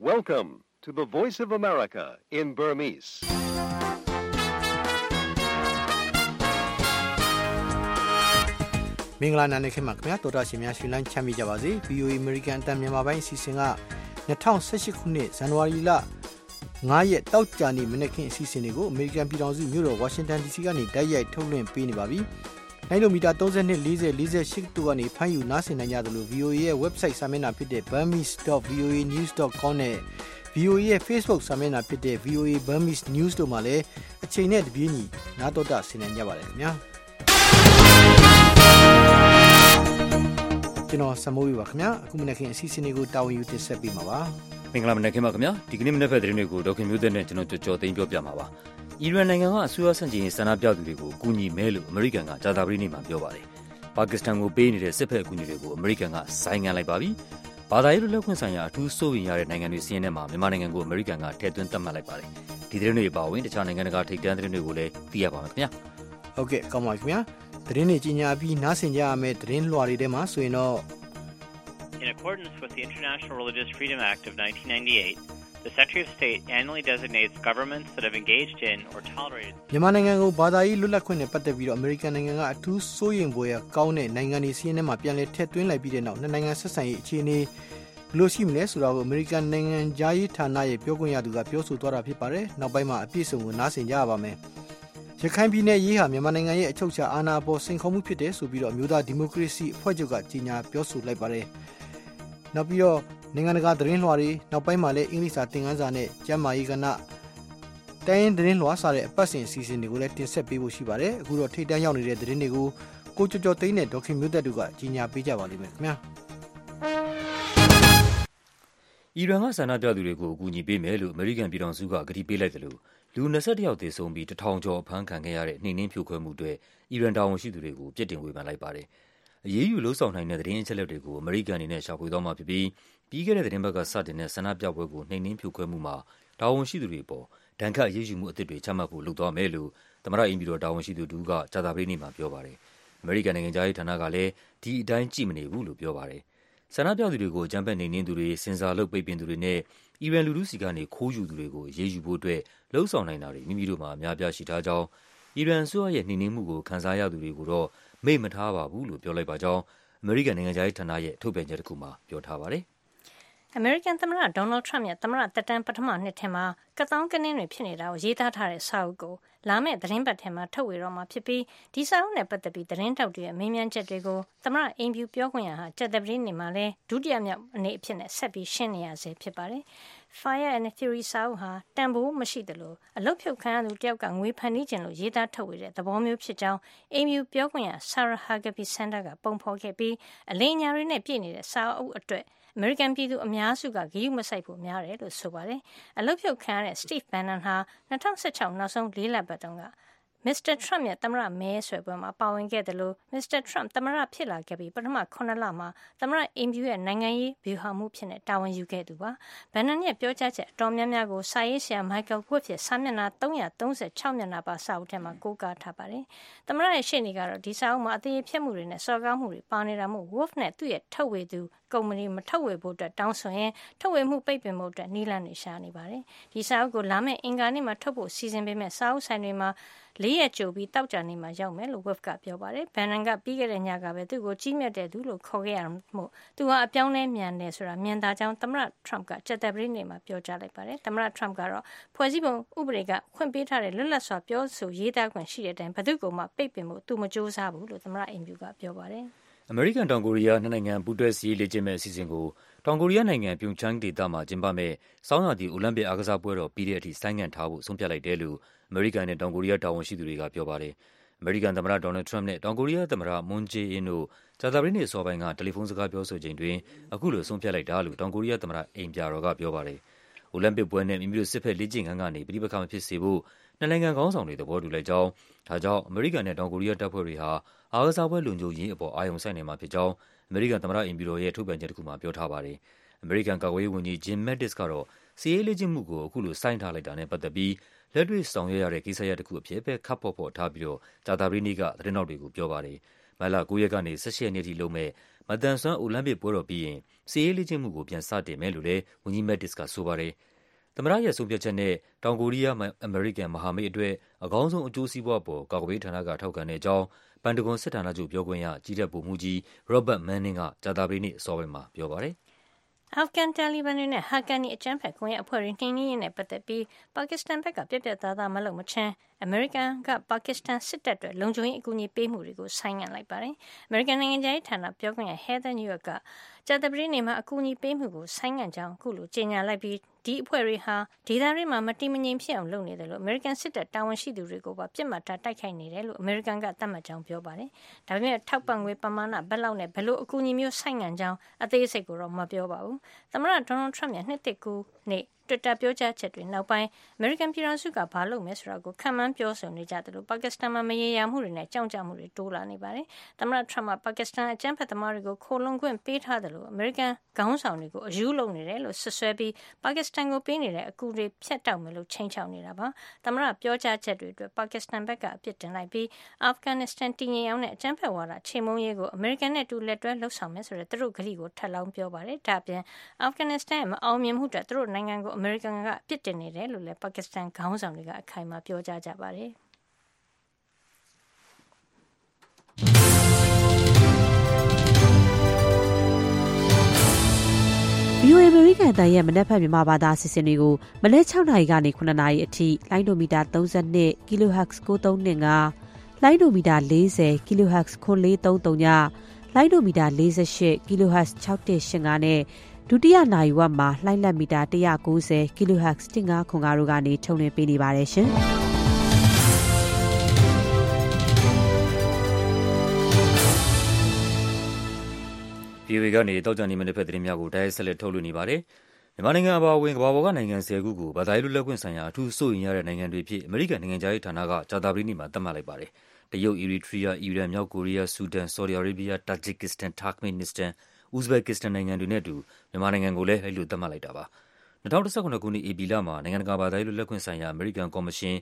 Welcome to the Voice of America in Burmese. ။မင်္ဂလာနေ့ခင်ဗျာတော်တာရှင်များရှင်လန်းချမ်းမြေ့ကြပါစေ။ VOA American အတန်မြန်မာပိုင်းအစီအစဉ်က2018ခုနှစ်ဇန်နဝါရီလ9ရက်တောက်ကြနေ့မနေ့ခင်အစီအစဉ်တွေကို American ပြည်ထောင်စုမြို့တော် Washington DC ကနေတိုက်ရိုက်ထုတ်လွှင့်ပေးနေပါပြီ။နိုင်လိုမီတာ32 40 48တို့ကနေဖမ်းယူနားဆင်နိုင်ကြသလို VOA ရဲ့ website စာမျက်နှာဖြစ်တဲ့ burmese.voanews.com နဲ့ VOA ရဲ့ Facebook စာမျက်နှာဖြစ်တဲ့ VOA Burmese News တို့မှာလည်းအချိန်နဲ့တပြေးညီနားတော်တာဆင်နိုင်ကြပါတယ်ခင်ဗျာ။ကျွန်တော်စမိုးပြပါခင်ဗျာအခုမနေ့ခင်အစီအစဉ်တွေကိုတာဝန်ယူတင်ဆက်ပေးမှာပါမင်္ဂလာမနက်ခင်းပါခင်ဗျာဒီကနေ့မနေ့ဖက်သတင်းတွေကိုဒေါက်ခင်မျိုးသက်နဲ့ကျွန်တော်ကြော်သိမ်းပြောပြမှာပါအီရန်နိုင်ငံကအစိုးရဆန့်ကျင်ရေးဆန္ဒပြသူတွေကိုအကူအညီမဲလို့အမေရိကန်ကကြာသပတေးနေ့မှာပြောပါတယ်ပါကစ္စတန်ကိုပေးနေတဲ့စစ်ဖက်အကူအညီတွေကိုအမေရိကန်ကဆိုင်းငံ့လိုက်ပါပြီဘာသာရေးလွတ်လပ်ခွင့်ဆိုင်ရာအထူးစိုးရိမ်ရတဲ့နိုင်ငံတွေစီးရင်ထဲမှာမြန်မာနိုင်ငံကိုအမေရိကန်ကထည့်သွင်းသတ်မှတ်လိုက်ပါတယ်ဒီသတင်းတွေအပါအဝင်တခြားနိုင်ငံတကာထိပ်တန်းသတင်းတွေကိုလည်းသိရပါမယ်ခင်ဗျာဟုတ်ကဲ့ကောင်းပါခင်ဗျာသတင်းတွေကြီးညာပြီးနားဆင်ကြရမယ့်သတင်းလွှာတွေထဲမှာဆိုရင်တော့ In accordance with the International Religious Freedom Act of 1998, the Secretary of State annually designates governments that have engaged in or tolerated မြန်မာနိုင်ငံကိုဘာသာရေးလွတ်လပ်ခွင့်နဲ့ပတ်သက်ပြီးတော့အမေရိကန်နိုင်ငံကအထူးစိုးရိမ်ဖွယ်ကောင်းတဲ့နိုင်ငံတွေစီးရင်ထဲမှာပြန်လည်ထည့်သွင်းလိုက်ပြီးတဲ့နောက်နှစ်နိုင်ငံဆက်ဆံရေးအခြေအနေဘယ်လိုရှိမလဲဆိုတာကိုအမေရိကန်နိုင်ငံသားရေးဌာနရဲ့ပြောခွင့်ရသူကပြောဆိုသွားတာဖြစ်ပါတယ်။နောက်ပိုင်းမှာအပြည့်အစုံကိုနားဆင်ကြရပါမယ်။ရခိုင်ပြည်နယ်ရေးဟာမြန်မာနိုင်ငံရဲ့အချုပ်အခြာအာဏာပေါ်စိန်ခေါ်မှုဖြစ်တယ်ဆိုပြီးတော့အမျိုးသားဒီမိုကရေစီအဖွဲ့ချုပ်ကကြေညာပြောဆိုလိုက်ပါတယ်။နောက်ပြီးတော့နိုင်ငံတကာသတင်းလွှာတွေနောက်ပိုင်းမှာလည်းအင်္ဂလိပ်စာသင်ခန်းစာနဲ့ကျမ်းမာရေးကဏ္ဍတိုင်းသတင်းလွှာစတဲ့အပတ်စဉ်အစီအစဉ်တွေကိုလည်းတင်ဆက်ပေးဖို့ရှိပါတယ်။အခုတော့ထိပ်တန်းရောက်နေတဲ့သတင်းတွေကိုကိုကျော်ကျော်သိန်းနဲ့ဒေါက်ခင်မျိုးသက်တို့ကကြေညာပေးကြပါလိမ့်မယ်ခင်ဗျာ။အီရန်ကဆန္ဒပြသူတွေကိုအကူအညီပေးမယ်လို့အမေရိကန်ပြည်ထောင်စုကကတိပေးလိုက်တယ်လို့လူ21ယောက်သေဆုံးပြီး1000ကျော်အဖမ်းခံခဲ့ရတဲ့နှိမ်နင်းဖြိုခွဲမှုတွေအီရန်တာဝန်ရှိသူတွေကိုပြစ်တင်ဝေဖန်လိုက်ပါတယ်။အရေးယူလှုံ့ဆော်နိုင်တဲ့သတင်းအချက်အလက်တွေကိုအမေရိကန်အနေနဲ့ရှာဖွေသွားမှာဖြစ်ပြီးပြီးခဲ့တဲ့သတင်းပတ်ကစတင်တဲ့ဆန္ဒပြပွဲကိုနှိမ်နင်းဖြိုခွဲမှုမှာတာဝန်ရှိသူတွေပေါ်ဒဏ်ခတ်အရေးယူမှုအသစ်တွေချမှတ်ဖို့လုပ်သွားမယ်လို့သမ္မတအိမ်ဖြူတော်တာဝန်ရှိသူတူကကြာသပတေးနေ့မှာပြောပါတယ်။အမေရိကန်နိုင်ငံသားရေးဌာနကလည်းဒီအတိုင်းကြည့်မနေဘူးလို့ပြောပါတယ်။ဆန္ဒပြသူတွေကိုအကြမ်းဖက်နှိမ်နင်းသူတွေစင်စာလုပ်ပိတ်ပင်သူတွေနဲ့အီရန်လူထုစီကနေခိုးယူသူတွေကိုအရေးယူဖို့အတွက်လှုံ့ဆော်နိုင်တာတွေမိမိတို့မှာအများပြားရှိထားကြောင်းအီရန်အစိုးရရဲ့နှိမ်နင်းမှုကိုခံစားရသူတွေကိုတော့မိတ်မထားပါဘူးလို့ပြောလိုက်ပါကြောင်းအမေရိကန်နိုင်ငံသားရေးဌာနရဲ့ထုတ်ပြန်ချက်တစ်ခုမှာပြောထားပါတယ်။အမေရိကန်သမ္မတဒေါ်နယ်ထရမ့်ရဲ့သမ္မတသက်တမ်းပထမနှစ်ထဲမှာကသောင်းကနင်းတွေဖြစ်နေတာကိုရေးသားထားတဲ့စာအုပ်ကိုလာမယ့်သတင်းပတ်ထဲမှာထုတ်ဝေတော့မှာဖြစ်ပြီးဒီစာအုပ်နဲ့ပတ်သက်ပြီးသတင်းတောက်တွေရဲ့မေးမြန်းချက်တွေကိုသမ္မတအိမ်ဖြူပြောခွင့်ရဟာကြာသပတေးနေ့မှာလဲဒုတိယမြောက်အနေအဖြစ်နဲ့ဆက်ပြီးရှင်းနေရဆဲဖြစ်ပါတယ်။ Fire and Fury စာအုပ်ဟာတန်ဖိုးမရှိသလိုအလုတ်ဖြုတ်ခံရသူတယောက်ကငွေဖန်တီးခြင်းလို့ရေးသားထုတ်ဝေတဲ့သဘောမျိုးဖြစ်ကြောင်းအိမ်ဖြူပြောခွင့်ရ Sarah Huckabee Sanders ကပုံဖော်ခဲ့ပြီးအလိမ်ညာတွေနဲ့ပြည့်နေတဲ့စာအုပ်အတွက်အမေရိကန်ပြည်သူအများစုကဂရုမစိုက်ဖို့များတယ်လို့ဆိုပါတယ်။အလုတ်ဖြုတ်ခံရတဲ့ Steve Bannon ဟာ2016နောက်ဆုံး4လပတ်တုန်းကMr. Trump ရဲ့သမ္မတမဲဆွယ်ပွဲမှာပါဝင်ခဲ့တယ်လို့ Mr. Trump သမ္မတဖြစ်လာခဲ့ပြီးပထမ9လမှာသမ္မတအိမ်ဖြူရဲ့နိုင်ငံရေးဗျူဟာမှုဖြစ်နေတာဝန်ယူခဲ့သူပါ။ Bannon ရဲ့ပြောကြားချက်အတော်များများကိုစာရေးဆရာ Michael Wolff ရဲ့စာမျက်နှာ336မျက်နှာပါစာအုပ်ထဲမှာကိုးကားထားပါတယ်။သမ္မတရဲ့ရှေ့နေကတော့ဒီစာအုပ်မှာအသေးဖြတ်မှုတွေနဲ့စော်ကားမှုတွေပါနေတာမို့ Wolff နဲ့သူ့ရဲ့ထုတ်ဝေသူကုမ္ပဏီမထုတ်ဝေဖို့အတွက်တောင်းဆိုရင်ထုတ်ဝေမှုပိတ်ပင်ဖို့အတွက်နှီးလန့်နေရှာနေပါတယ်။ဒီစာအုပ်ကိုလာမယ့်အင်္ဂါနေ့မှာထုတ်ဖို့စီစဉ်ပေးမဲ့စာအုပ်ဆိုင်တွေမှာ4ရက်ကြိုပြီးတောက်ကြနေမှာရောက်မယ်လို့ Wolff ကပြောပါတယ်။ Bannon ကပြီးခဲ့တဲ့ညကပဲသူ့ကိုကြီးမြတ်တဲ့သူလို့ခေါ်ခဲ့ရမှုသူဟာအပြောင်းလဲမြန်တယ်ဆိုတာမြင်သာကြောင်းသမ္မတ Trump ကကြာသပတေးနေ့မှာပြောကြားလိုက်ပါတယ်။သမ္မတ Trump ကတော့ဖွဲ့စည်းပုံဥပဒေကခွင့်ပေးထားတဲ့လွတ်လပ်စွာပြောဆိုရေးသားခွင့်ရှိတဲ့အတိုင်းဘယ်သူ့ကိုမှပိတ်ပင်ဖို့သူမကြိုးစားဘူးလို့သမ္မတအိမ်ဖြူကပြောပါတယ်။အမေရိကန်တောင်ကိုရီးယားနှစ်နိုင်ငံပူးတွဲစီးရေးလေ့ကျင့်မဲ့အစီအစဉ်ကိုတောင်ကိုရီးယားနိုင်ငံပြုံချမ်းဒေသမှာကျင်းပမဲ့ဆောင်းရာသီအိုလံပစ်အားကစားပွဲတော်ပြီးတဲ့အထိဆိုင်းငံ့ထားဖို့ဆုံးဖြတ်လိုက်တယ်လို့အမေရိကန်နဲ့တောင်ကိုရီးယားတာဝန်ရှိသူတွေကပြောပါတယ်။အမေရိကန်သမ္မတဒေါ်နယ်ထရမ့်နဲ့တောင်ကိုရီးယားသမ္မတမွန်ဂျေအင်းတို့ကြာသပတေးနေ့အစောပိုင်းကတယ်လီဖုန်းစကားပြောဆိုချိန်တွင်အခုလိုဆုံးဖြတ်လိုက်တာလို့တောင်ကိုရီးယားသမ္မတအိမ်ပြာတော်ကပြောပါတယ်။အိုလံပစ်ပွဲနဲ့မိမိတို့စစ်ဖက်လေ့ကျင့်ခန်းကနေပြည်ပခါမဖြစ်စေဖို့နှစ်နိုင်ငံခေါင်းဆောင်တွေသဘောတူလိုက်ကြောင်းဒါကြောင့်အမေရိကန်နဲ့တောင်ကိုရီးယားတပ်ဖွဲ့တွေဟာအားကစားပွဲလုံခြုံရေးအပေါ်အာရုံစိုက်နေမှာဖြစ်ကြောင်းအမေရိကန်သမ္မတအိမ်ဖြူတော်ရဲ့ထုတ်ပြန်ချက်တစ်ခုမှာပြောထားပါတယ်။အမေရိကန်ကာကွယ်ရေးဝန်ကြီး Jim Mattis ကတော့စီးရေးလေ့ကျင့်မှုကိုအခုလိုဆိုင်းထားလိုက်တာနဲ့ပတ်သက်ပြီးလက်တွေ့ဆောင်ရွက်ရတဲ့ကိစ္စရပ်တစ်ခုအဖြစ်ပဲခပ်ဖော့ထားပြီးတော့ကြာသပတေးနေ့ကသတင်းထောက်တွေကိုပြောပါတယ်။မတ်လ9ရက်ကနေ17ရက်နေ့ထိလုပ်မဲ့မတန်ဆွမ်းအိုလံပစ်ပွဲတော်ပြီးရင်စစ်ရေးလေ့ကျင့်မှုကိုပြန်စတင်မယ်လို့လည်းဝန်ကြီးမက်တစ်ကဆိုပါတယ်။သမ္မတရဲ့ဆုံးဖြတ်ချက်နဲ့တောင်ကိုရီးယားအမေရိကန်မဟာမိတ်အတွက်အကောင်းဆုံးအကျိုးစီးပွားပေါ်ကာကွယ်ရေးဌာနကထောက်ခံတဲ့အကြောင်းပန်တဂွန်စစ်ဌာနချုပ်ပြောခွင့်ရကြီးတပ်ဗိုလ်မှူးကြီး Robert Manning ကကြာသပတေးနေ့အစောပိုင်းမှာပြောပါတယ်။အာဖဂန်တာလီဘန်တွေနဲ့ဟာကန်နီအကြမ်းဖက်ကွန်ရက်အဖွဲ့တွေနှိမ်နင်းရေးနဲ့ပတ်သက်ပြီးပါကစ္စတန်ဘက်ကပြတ်ပြတ်သားသားမလုပ်မချင်းအမေရိကန်ကပါကစ္စတန်စစ်တပ်တွေလုံခြုံရေးအကူအညီပေးမှုတွေကိုဆိုင်းငံ့လိုက်ပါတယ်။အမေရိကန်နိုင်ငံသားရေးဌာနပြောခွင့်ရ Heather Nauert ကကြာသပတေးနေ့မှာအကူအညီပေးမှုကိုဆိုင်းငံ့ကြောင်းအခုလိုကြေညာလိုက်ပြီးဒီအဖွဲ့တွေဟာဒေသတွေမှာမတည်မငြိမ်ဖြစ်အောင်လုပ်နေတယ်လို့အမေရိကန်စစ်တပ်တာဝန်ရှိသူတွေကိုပါပြစ်မှတ်ထားတိုက်ခိုက်နေတယ်လို့အမေရိကန်ကသတ်မှတ်ကြောင်းပြောပါတယ်။ဒါပေမဲ့ထောက်ပံ့ငွေပမာဏဘယ်လောက်နဲ့ဘယ်လိုအကူအညီမျိုးဆိုင်းငံ့ကြောင်းအသေးစိတ်ကိုတော့မပြောပါဘူး။သမ္မတဒေါ်နယ်ထရမ့်ရဲ့နှစ်သစ်ကူးနေ့တွစ်တာပြောကြားချက်တွေနောက်ပိုင်းအမေရိကန်ပြည်ထောင်စုကဘာလုပ်မယ်ဆိုတာကိုခံမှန်းပြောဆိုနေကြတယ်လို့ပါကစ္စတန်မှာမရေရာမှုတွေနဲ့ကြောက်ကြမှုတွေတိုးလာနေပါတယ်။သမ္မတထရမ့်ကပါကစ္စတန်အကြမ်းဖက်သမားတွေကိုခိုလုံခွင့်ပေးထားတယ်လို့အမေရိကန်ခေါင်းဆောင်တွေကိုအယူလုပ်နေတယ်လို့ဆွဆွဲပြီးပါကစ္စတန်ကိုပေးနေတဲ့အကူတွေဖျက်တောက်မယ်လို့ချိန်ချောက်နေတာပါ။သမ္မတပြောကြားချက်တွေအတွက်ပါကစ္စတန်ဘက်ကအပြစ်တင်လိုက်ပြီးအာဖဂန်နစ္စတန်တည်ငြိမ်အောင်နဲ့အကြမ်းဖက်ဝါဒချေမှုန်းရေးကိုအမေရိကန်နဲ့တူလက်တွဲလှုပ်ဆောင်မယ်ဆိုတဲ့သူတို့ကတိကိုထပ်လောင်းပြောပါတယ်။ဒါ့အပြင်အာဖဂန်နစ္စတန်ရဲ့မအောင်မြင်မှုအတွက်သူတို့နိုင်ငံကိုအမေရိကန်ကပြစ်တင်နေတယ်လို့လည်းပါကစ္စတန်ခေါင်းဆောင်တွေကအခိုင်အမာပြောကြားကြပါတယ်။ VOA အမေရိကန်အသံရဲ့မနက်ဖြန်မြန်မာဘာသာအစီအစဉ်တွေကိုမနက်6နာရီကနေ9နာရီအထိလိုင်းဒိုမီတာ32 kHz 9325လိုင်းဒိုမီတာ40 kHz 9433ညလိုင်းဒိုမီတာ48 kHz 6185နဲ့ဒုတိယနာရီဝက်မှာလှိုင်းလက်မီတာ190 kHz 1505တို့ကနေထုတ်လွှင့်ပေးနေပါတယ်ရှင်။ VOA ကနေတောက်ကြနေမတဲ့ဖက်သတင်းများကိုတိုက်ရိုက်ဆက်လက်ထုတ်လွှင့်နေပါတယ်။မြန်မာနိုင်ငံအပါအဝင်ကမ္ဘာပေါ်ကနိုင်ငံ10ခုကိုဘာသာရေးလွတ်လပ်ခွင့်ဆိုင်ရာအထူးစိုးရိမ်ရတဲ့နိုင်ငံတွေဖြစ်အမေရိကန်နိုင်ငံသားရေးဌာနကကြာသပတေးနေ့မှာသတ်မှတ်လိုက်ပါတယ်။တရုတ်၊အီရီထရီးယား၊အီရန်၊မြောက်ကိုရီးယား၊ဆူဒန်၊ဆော်ဒီအာရေးဘီးယား၊တာဂျစ်ကစ္စတန်၊တာခ်မင်နစ္စတန်၊ ဥဇဘက်ကစ္စတန်နိုင်ငံတွေနဲ့အတူမြန်မာနိုင်ငံကိုလည်းအဲဒီလိုသတ်မှတ်လိုက်တာပါ။2017ခုနှစ်ဧပြီလမှာနိုင်ငံတကာဘာသာရေးလွတ်လပ်ခွင့်ဆိုင်ရာအမေရိကန်ကော်မရှင်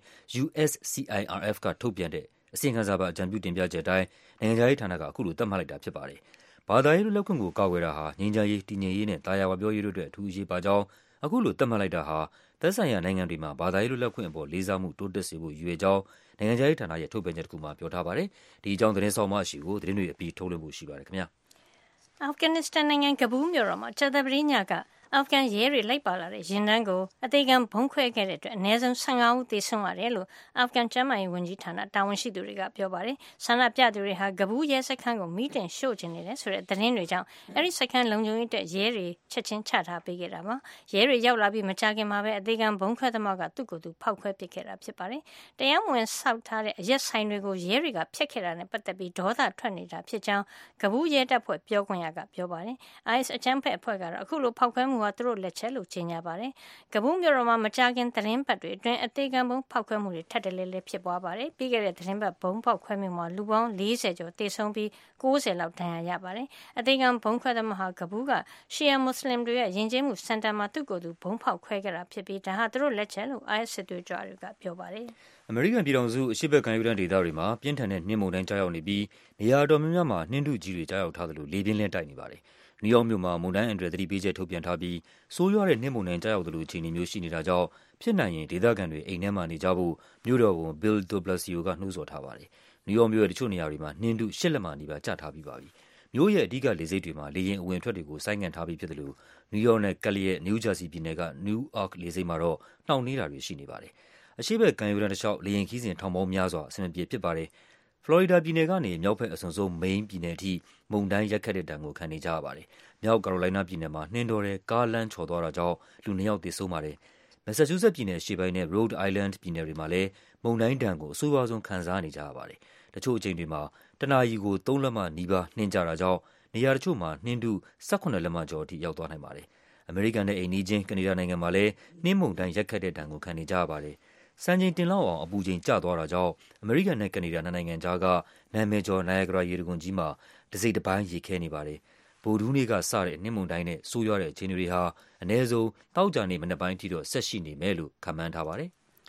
USCIRF ကထုတ်ပြန်တဲ့အစီရင်ခံစာပါအကြံပြုတင်ပြချက်အတိုင်းနိုင်ငံသားရေးဌာနကအခုလိုသတ်မှတ်လိုက်တာဖြစ်ပါတယ်။ဘာသာရေးလွတ်လပ်ခွင့်ကိုကာကွယ်တာဟာငြိမ်းချမ်းရေး၊တည်ငြိမ်ရေးနဲ့သာယာဝပြောရေးတို့အတွက်အထူးအရေးပါကြောင်းအခုလိုသတ်မှတ်လိုက်တာဟာသက်ဆိုင်ရာနိုင်ငံတွေမှာဘာသာရေးလွတ်လပ်ခွင့်အပေါ်လေးစားမှုတိုးတက်စေဖို့ရည်ရွယ်ကြောင်းနိုင်ငံခြားရေးဌာနရဲ့ထုတ်ပြန်ချက်တစ်ခုမှာပြောထားပါတယ်။ဒီအကြောင်းသတင်းဆောင်မအရှိကိုသတင်းတွေအပြီးထုတ်လွှင့်ဖို့ရှိပါတယ်ခင်ဗျာ။အာဖဂန်နစ္စတန်နိုင်ငံကဘူးမြို့တော်မှာကြာသပတေးညကအာဖဂန်ရဲတွေလိုက်ပါလာတဲ့ယာဉ်တန်းကိုအသေးခံဘုံခွဲခဲ့တဲ့အတွက်အနည်းဆုံး15ဦးသေဆုံးရတယ်လို့အာဖဂန်ကျန်းမာရေးဝန်ကြီးဌာနတာဝန်ရှိသူတွေကပြောပါတယ်။ဆန္ဒပြသူတွေဟာကဘူးရဲစခန်းကိုမီးတင်ရှို့ချင်နေတယ်ဆိုတဲ့သတင်းတွေကြောင့်အဲဒီစခန်းလုံခြုံရေးအတွက်ရဲတွေချက်ချင်းချထားပေးခဲ့တာပါ။ရဲတွေရောက်လာပြီးမကြာခင်မှာပဲအသေးခံဘုံခွဲသမားကသူ့ကိုယ်သူဖောက်ခွဲပစ်ခဲ့တာဖြစ်ပါတယ်။တရားမဝင်ဆောက်ထားတဲ့အရက်ဆိုင်တွေကိုရဲတွေကဖျက်ခဲ့တာနဲ့ပတ်သက်ပြီးဒေါသထွက်နေတာဖြစ်ကြောင်းကဘူးရဲတပ်ဖွဲ့ပြောခွင့်ရကပြောပါတယ်။ IS အကြမ်းဖက်အဖွဲ့ကတော့အခုလိုဖောက်ခွဲမှုဟာသူတို့လက်ချက်လို့ကြေညာပါတယ်။ကဘူးမြို့တော်မှာမကြာခင်သတင်းပတ်တွေအတွင်းအသေးခံဘုံဖောက်ခွဲမှုတွေထပ်တလဲလဲဖြစ်ပွားပါတယ်။ပြီးခဲ့တဲ့သတင်းပတ်ဘုံဖောက်ခွဲမှုမှာလူပေါင်း40ကျော်သေဆုံးပြီး90လောက်ဒဏ်ရာရပါတယ်။အသေးခံဘုံခွဲသမားဟာကဘူးကရှီယာမွတ်စလင်တွေရဲ့ယဉ်ကျေးမှုစင်တာမှာသူ့ကိုယ်သူဘုံဖောက်ခွဲခဲ့တာဖြစ်ပြီးဒါဟာသူတို့လက်ချက်လို့ IS စစ်သွေးကြွတွေကပြောပါတယ်။အမေရိကန်ပြည်ထောင်စုအရှေ့ဘက်ကမ်းရိုးတန်းဒေသတွေမှာပြင်းထန်တဲ့နှင်းမုန်တိုင်းကျရောက်နေပြီးနေရာတော်များများမှာနှင်းထုကြီးတွေကျရောက်ထားသလိုလေပြင်းလဲတိုက်နေပါတယ်။နယူးယောက်မြို့မှာမုန်တိုင်းအန္တရာယ်သတိပေးချက်ထုတ်ပြန်ထားပြီးဆိုးရွားတဲ့နှင်းမုန်တိုင်းကျရောက်သလိုအခြေအနေမျိုးရှိနေတာကြောင့်ဖြစ်နိုင်ရင်ဒေသခံတွေအိမ်ထဲမှာနေကြဖို့မြို့တော်ဝန် Bill de Blasio ကနှိုးဆော်ထားပါတယ်။နယူးယောက်မြို့ရဲ့တချို့နေရာတွေမှာနှင်းထု8 လက်မနီးပါးကျထားပြီးပါပြီ။မြို့ရဲ့အဓိကလေဆိပ်တွေမှာလေယာဉ်အဝင်အထွက်တွေကိုဆိုင်းငံ့ထားပြီးဖြစ်တယ်လို့နယူးယောက်နဲ့ကပ်လျက်နယူးဂျာစီပြည်နယ်က Newark လေဆိပ်မှာတော့နှောင့်နှေးတာတွေရှိနေပါတယ်။အရှေ့ဘက်ကမ်းရိုးတန်းတစ်လျှောက်လေယာဉ်ခီးစဉ်ထောင်ပေါင်းများစွာအဆင်မပြေဖြစ်ပါတယ်။ဖလော်ရီဒါပြည်နယ်ကနေမြောက်ဘက်အစွန်ဆုံးမိန်းပြည်နယ်အထိမုန်တိုင်းရိုက်ခတ်တဲ့ဒဏ်ကိုခံနေကြရပါတယ်။မြောက်ကာရိုလိုင်းနားပြည်နယ်မှာနှင်းတော်တဲ့ကားလမ်းချော်သွားတာကြောင့်လူ2ယောက်သေဆုံးပါတယ်။မက်ဆာချူးဆက်ပြည်နယ်အရှေ့ပိုင်းနဲ့ Rhode Island ပြည်နယ်တွေမှာလည်းမုန်တိုင်းဒဏ်ကိုအဆိုးရွားဆုံးခံစားနေကြရပါတယ်။တချို့အချိန်တွေမှာတနာရီကို3လက်မနီးပါးနှင်းကျတာကြောင့်နေရာတချို့မှာနှင်းထု18လက်မကျော်အထိရောက်သွားနိုင်ပါတယ်။အမေရိကန်နဲ့အိမ်နီးချင်းကနေဒါနိုင်ငံမှာလည်းနှင်းမုန်တိုင်းရိုက်ခတ်တဲ့ဒဏ်ကိုခံနေကြရပါတယ်။စံချိန်တင်လောက်အောင်အပူချိန်ကျသွားတာကြောင့်အမေရိကန်နဲ့ကနေဒါနိုင်ငံကြားကနာမည်ကျော်နိုင်ယာဂရာရေတံခွန်ကြီးမှာတစိမ့်တစ်ပိုင်းရေခဲနေပါတယ်။ဗုဒ္ဓဟူးနေ့ကစတဲ့နှင်းမုန်တိုင်းနဲ့ဆိုးရွားတဲ့အခြေအနေတွေဟာအနည်းဆုံးသောကြာနေ့မနက်ပိုင်းအထိတော့ဆက်ရှိနေမယ်လို့ခန့်မှန်းထားပါတယ်။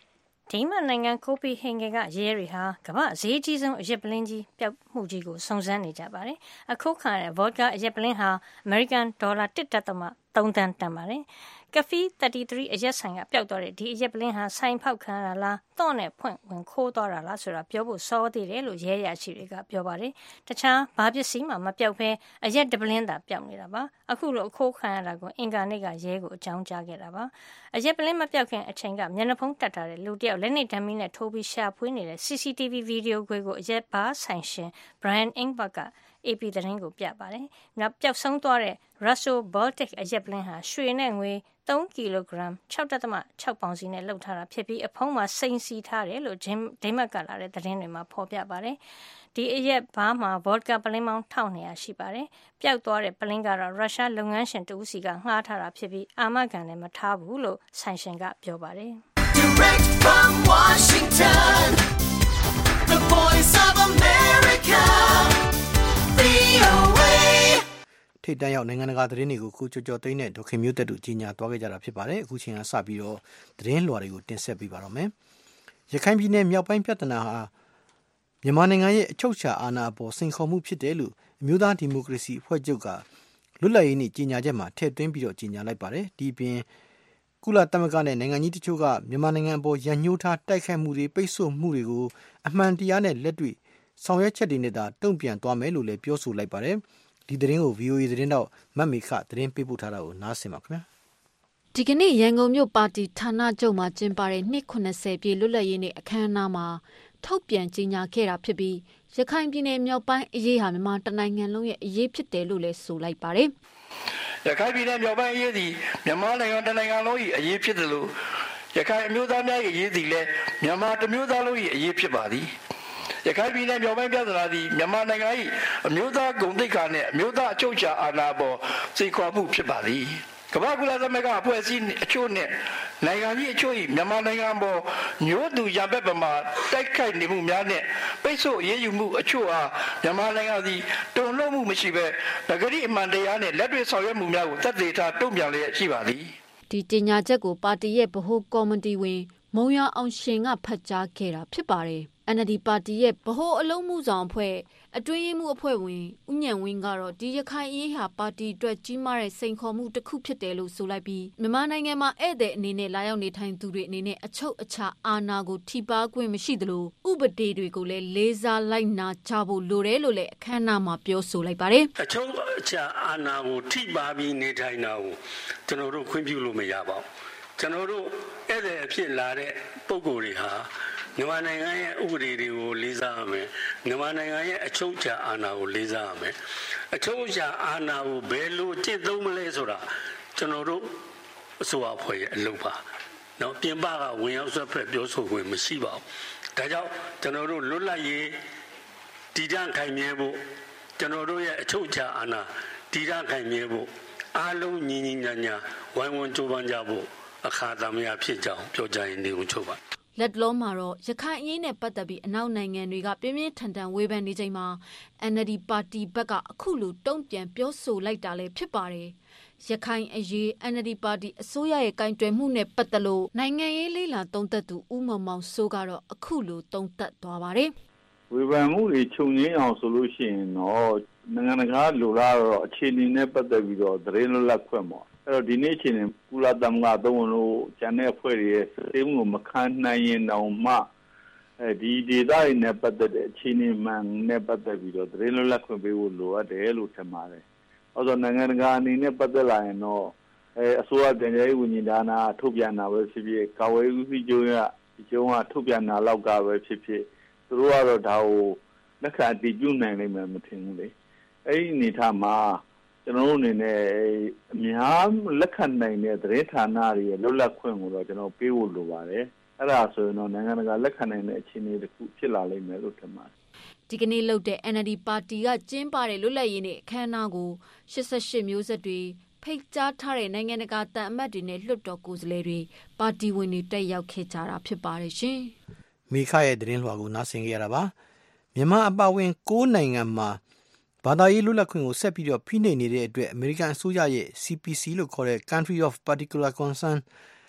ဒိန်းမတ်နိုင်ငံကိုပီဟင်ဂင်ကရဲတွေဟာကမ္ဘာဈေးကြီးဆုံးအရက်ပလင်းကြီးပျောက်မှုကြီးကိုစုံစမ်းနေကြပါတယ်။အခုခံရတဲ့ vodka အရက်ပလင်းဟာအမေရိကန်ဒေါ်လာ 1.3 သန်းတန်ပါတယ်။ကဖီ33အရက်ဆိုင်ကပျောက်သွားတဲ့ဒီအရက်ပလင်းဟာဆိုင်ဖောက်ခံရတာလားတော့နဲ့ဖွင့်ဝင်ခိုးသွားတာလားဆိုတာပြောဖို့စောသေးတယ်လို့ရဲရရှိတွေကပြောပါတယ်။တခြားဘာပစ္စည်းမှမပျောက်ဘဲအရက်တပလင်းသာပျောက်နေတာပါ။အခုလိုအခိုးခံရတာကိုအင်္ဂါနေ့ကရဲကိုအကြောင်းကြားခဲ့တာပါ။အရက်ပလင်းမပျောက်ခင်အချိန်ကမျက်နှာဖုံးတက်ထားတဲ့လူတယောက်လက်နေဓာတ်မီနဲ့ထိုးပြီးရှာဖွေနေတဲ့ CCTV ဗီဒီယိုခွေကိုအရက်ဘားဆိုင်ရှင် Brian Ingberg က AP သတင်းကိုပြပါတယ်။နောက်ပျောက်ဆုံးသွားတဲ့ Russo Baltic အရက်ပလင်းဟာရွှေနဲ့ငွေ3 ကီလိုဂရမ် 6.6 ပေါင်စီနဲ့လှုပ်ထားတာဖြစ်ပြီးအဖုံးမှာစိမ့်စီထားတယ်လို့ဒိမတ်ကလာတဲ့သတင်းတွေမှာဖော်ပြပါတယ်။ဒီအရက်ဘားမှာ vodka ပလင်းပေါင်း1200ရှိပါတယ်။ပျောက်သွားတဲ့ပလင်းကတော့ရုရှားလုပ်ငန်းရှင်တဦးစီကငှားထားတာဖြစ်ပြီးအာမခံလည်းမထားဘူးလို့ဆိုင်ရှင်ကပြောပါတယ်။ Direct from Washington, the voice of America, VOA. ထိတ်တန့်ရောက်နိုင်ငံတကာသတင်းတွေကိုခုကြော်သိန်းနဲ့ဒေါခင်မျိုးတက်တို့ကြီးညာသွားခဲ့ကြတာဖြစ်ပါတယ်အခုချိန်ကစပြီးတော့သတင်းလွှာတွေကိုတင်ဆက်ပေးပါတော့မယ်ရခိုင်ပြည်နယ်မြောက်ပိုင်းပြဿနာဟာမြန်မာနိုင်ငံရဲ့အချုပ်အခြာအာဏာအပေါ်စိန်ခေါ်မှုဖြစ်တယ်လို့အမျိုးသားဒီမိုကရေစီအဖွဲ့ချုပ်ကလွတ်လပ်ရေးနေ့ကြီးညာချက်မှာထည့်သွင်းပြီးတော့ကြီးညာလိုက်ပါတယ်ဒီပြင်ကုလသမဂ္ဂနဲ့နိုင်ငံကြီးတချို့ကမြန်မာနိုင်ငံအပေါ်ရန်ညှိုးထားတိုက်ခိုက်မှုတွေပိတ်ဆို့မှုတွေကိုအမှန်တရားနဲ့လက်တွေ့ဆောင်ရွက်ချက်တွေနဲ့သာတုံ့ပြန်သွားမယ်လို့လည်းပြောဆိုလိုက်ပါတယ်ဒီသတင်းကို VOA သတင်းတော့မတ်မေခသတင်းပေးပို့ထားတာကိုနားဆင်ပါခင်ဗျာဒီကနေ့ရန်ကုန်မြို့ပါတီဌာနချုပ်မှာကျင်းပတဲ့နှစ်90ပြည့်လွတ်လပ်ရေးနေ့အခမ်းအနားမှာထုတ်ပြန်ကြေညာခဲ့တာဖြစ်ပြီးရခိုင်ပြည်နယ်မြောက်ပိုင်းအရေးဟာမြန်မာတနိုင်ငံလုံးရဲ့အရေးဖြစ်တယ်လို့လည်းဆိုလိုက်ပါတယ်ရခိုင်ပြည်နယ်မြောက်ပိုင်းအရေးသည်မြန်မာနိုင်ငံတနိုင်ငံလုံး၏အရေးဖြစ်တယ်လို့ရခိုင်အမျိုးသားများ၏အရေးသည်လည်းမြန်မာတမျိုးသားလုံး၏အရေးဖြစ်ပါသည်ရခိုင်ပြည်နယ်မြောက်ပိုင်းပြဿနာသည်မြန်မာနိုင်ငံ၏အမျိုးသားဂုဏ်သိက္ခာနှင့်အမျိုးသားအချုပ်အခြာအာဏာပေါ်စိန်ခေါ်မှုဖြစ်ပါသည်ကမ္ဘာကုလသမဂ္ဂအဖွဲ့အစည်းအချို့နဲ့နိုင်ငံကြီးအချို့၏မြန်မာနိုင်ငံပေါ်ညှို့သူရပက်ပမာတိုက်ခိုက်နေမှုများနဲ့ပိတ်ဆို့ရေးယူမှုအချို့အားမြန်မာနိုင်ငံသည်တုံ့လှုပ်မှုမရှိဘဲငကတိအမှန်တရားနဲ့လက်တွေ့ဆောင်ရွက်မှုများကိုသက်သေထားတုံ့ပြန်လျက်ရှိပါသည်ဒီကြေညာချက်ကိုပါတီရဲ့ဗဟိုကော်မတီဝင်မုံရအောင်ရှင်ကဖတ်ကြားခဲ့တာဖြစ်ပါတယ်NLD ပါတီရဲ့ဗဟိုအလုံးမှုဆောင်အဖွဲ့အတွင်းရေးမှုအဖွဲ့ဝင်ဦးညံဝင်းကတော့ဒီရခိုင်အရေးဟာပါတီအတွက်ကြီးမားတဲ့စိန်ခေါ်မှုတစ်ခုဖြစ်တယ်လို့ဆိုလိုက်ပြီးမြန်မာနိုင်ငံမှာဧည့်သည်အနေနဲ့လာရောက်နေထိုင်သူတွေအနေနဲ့အချုပ်အခြာအာဏာကိုထိပါခွင့်မရှိသလိုဥပဒေတွေကိုလည်းလေးစားလိုက်နာကြဖို့လိုတယ်လို့လည်းအခမ်းအနားမှာပြောဆိုလိုက်ပါတယ်အချုပ်အခြာအာဏာကိုထိပါပြီးနေထိုင်တာကိုကျွန်တော်တို့ခွင့်ပြုလို့မရပါဘူးကျွန်တော်တို့ဧည့်သည်အဖြစ်လာတဲ့ပုဂ္ဂိုလ်တွေဟာမြန်မာနိုင်ငံရဲ့ဥပဒေတွေကိုလေးစားရမယ်မြန်မာနိုင်ငံရဲ့အချုပ်အခြာအာဏာကိုလေးစားရမယ်အချုပ်အခြာအာဏာကိုဘယ်လိုကျင့်သုံးမလဲဆိုတာကျွန်တော်တို့အစိုးရအဖွဲ့ရဲ့အလုပ်ပါနော်ပြင်ပကဝင်ရောက်ဆွဲဖက်ပြောဆိုခွင့်မရှိပါဘူးဒါကြောင့်ကျွန်တော်တို့လွတ်လပ်ရေးတည်တံ့ခိုင်မြဲဖို့ကျွန်တော်တို့ရဲ့အချုပ်အခြာအာဏာတည်တံ့ခိုင်မြဲဖို့အားလုံးညီညီညာညာဝိုင်းဝန်းကြိုးပမ်းကြဖို့အခါသမယဖြစ်ကြောင်းပြောကြရင်နေုံချုပ်ပါလက်လုံးမှာတော့ရခိုင်အရေးနဲ့ပတ်သက်ပြီးအနောက်နိုင်ငံတွေကပြင်းပြင်းထန်ထန်ဝေဖန်နေချိန်မှာ NLD ပါတီဘက်ကအခုလိုတုံ့ပြန်ပြောဆိုလိုက်တာလည်းဖြစ်ပါတယ်။ရခိုင်အရေး NLD ပါတီအစိုးရရဲ့ကင်တွယ်မှုနဲ့ပတ်သက်လို့နိုင်ငံရေးလေးလာသုံးသပ်သူဦးမောင်မောင်စိုးကတော့အခုလိုသုံးသပ်သွားပါတယ်။ဝေဖန်မှုတွေခြုံငင်းအောင်ဆိုလို့ရှိရင်တော့နိုင်ငံတကာလိုလားတော့အခြေအနေနဲ့ပတ်သက်ပြီးတော့သတင်းလွတ်လပ်ခွင့်ပေါ့အဲ့တော့ဒီနေ့ချိန်နဲ့ကုလသမဂ္ဂသုံးဝန်လို့ကျန်တဲ့အဖွဲ့တွေရဲ့စေမှုကိုမခံနိုင်ရင်တော့မှဒီဒေသတွေနဲ့ပတ်သက်တဲ့အခြေအနေမှန်နဲ့ပတ်သက်ပြီးတော့သတင်းလွတ်လပ်ခွင့်ပေးဖို့လိုအပ်တယ်လို့ထင်ပါတယ်။အဲ့တော့နိုင်ငံတကာအနေနဲ့ပတ်သက်လာရင်တော့အစိုးရပြန်ကြားရေးဝန်ကြီးဌာနထုတ်ပြန်တာပဲဖြစ်ဖြစ်ကာဝေးဦးစီးချုပ်ကထုတ်ပြန်တာလောက်ကပဲဖြစ်ဖြစ်သူတို့ကတော့ဒါကိုလက်ခံအတည်ပြုနိုင်နိုင်မယ်မထင်ဘူးလေ။အဲ့ဒီအနေထားမှာကျွန်တော်တို့အနေနဲ့အများလက်ခံနိုင်တဲ့သတင်းဌာနတွေရဲ့လွတ်လပ်ခွင့်ကိုတော့ကျွန်တော်ပေးဖို့လိုပါတယ်အဲ့ဒါဆိုရင်တော့နိုင်ငံတကာလက်ခံနိုင်တဲ့အခြေအနေတစ်ခုဖြစ်လာလိမ့်မယ်လို့ထင်ပါတယ်ဒီကနေ့လုပ်တဲ့ NLD ပါတီကကျင်းပတဲ့လွတ်လပ်ရေးနေ့အခမ်းအနားကို88မျိုးဆက်တွေဖိတ်ကြားထားတဲ့နိုင်ငံတကာတန်အမတ်တွေနဲ့လွှတ်တော်ကိုယ်စားလှယ်တွေပါတီဝင်တွေတက်ရောက်ခဲ့ကြတာဖြစ်ပါတယ်ရှင်မိခရဲ့သတင်းလွှာကိုနားဆင်ကြရတာပါမြန်မာအပါအဝင်9နိုင်ငံမှာဘာသာရေးလွတ်လပ်ခွင့်ကိုဆက်ပြီးတော့ဖိနှိပ်နေတဲ့အတွက်အမေရိကန်အစိုးရရဲ့ CPC လို့ခေါ်တဲ့ Country of Particular Concern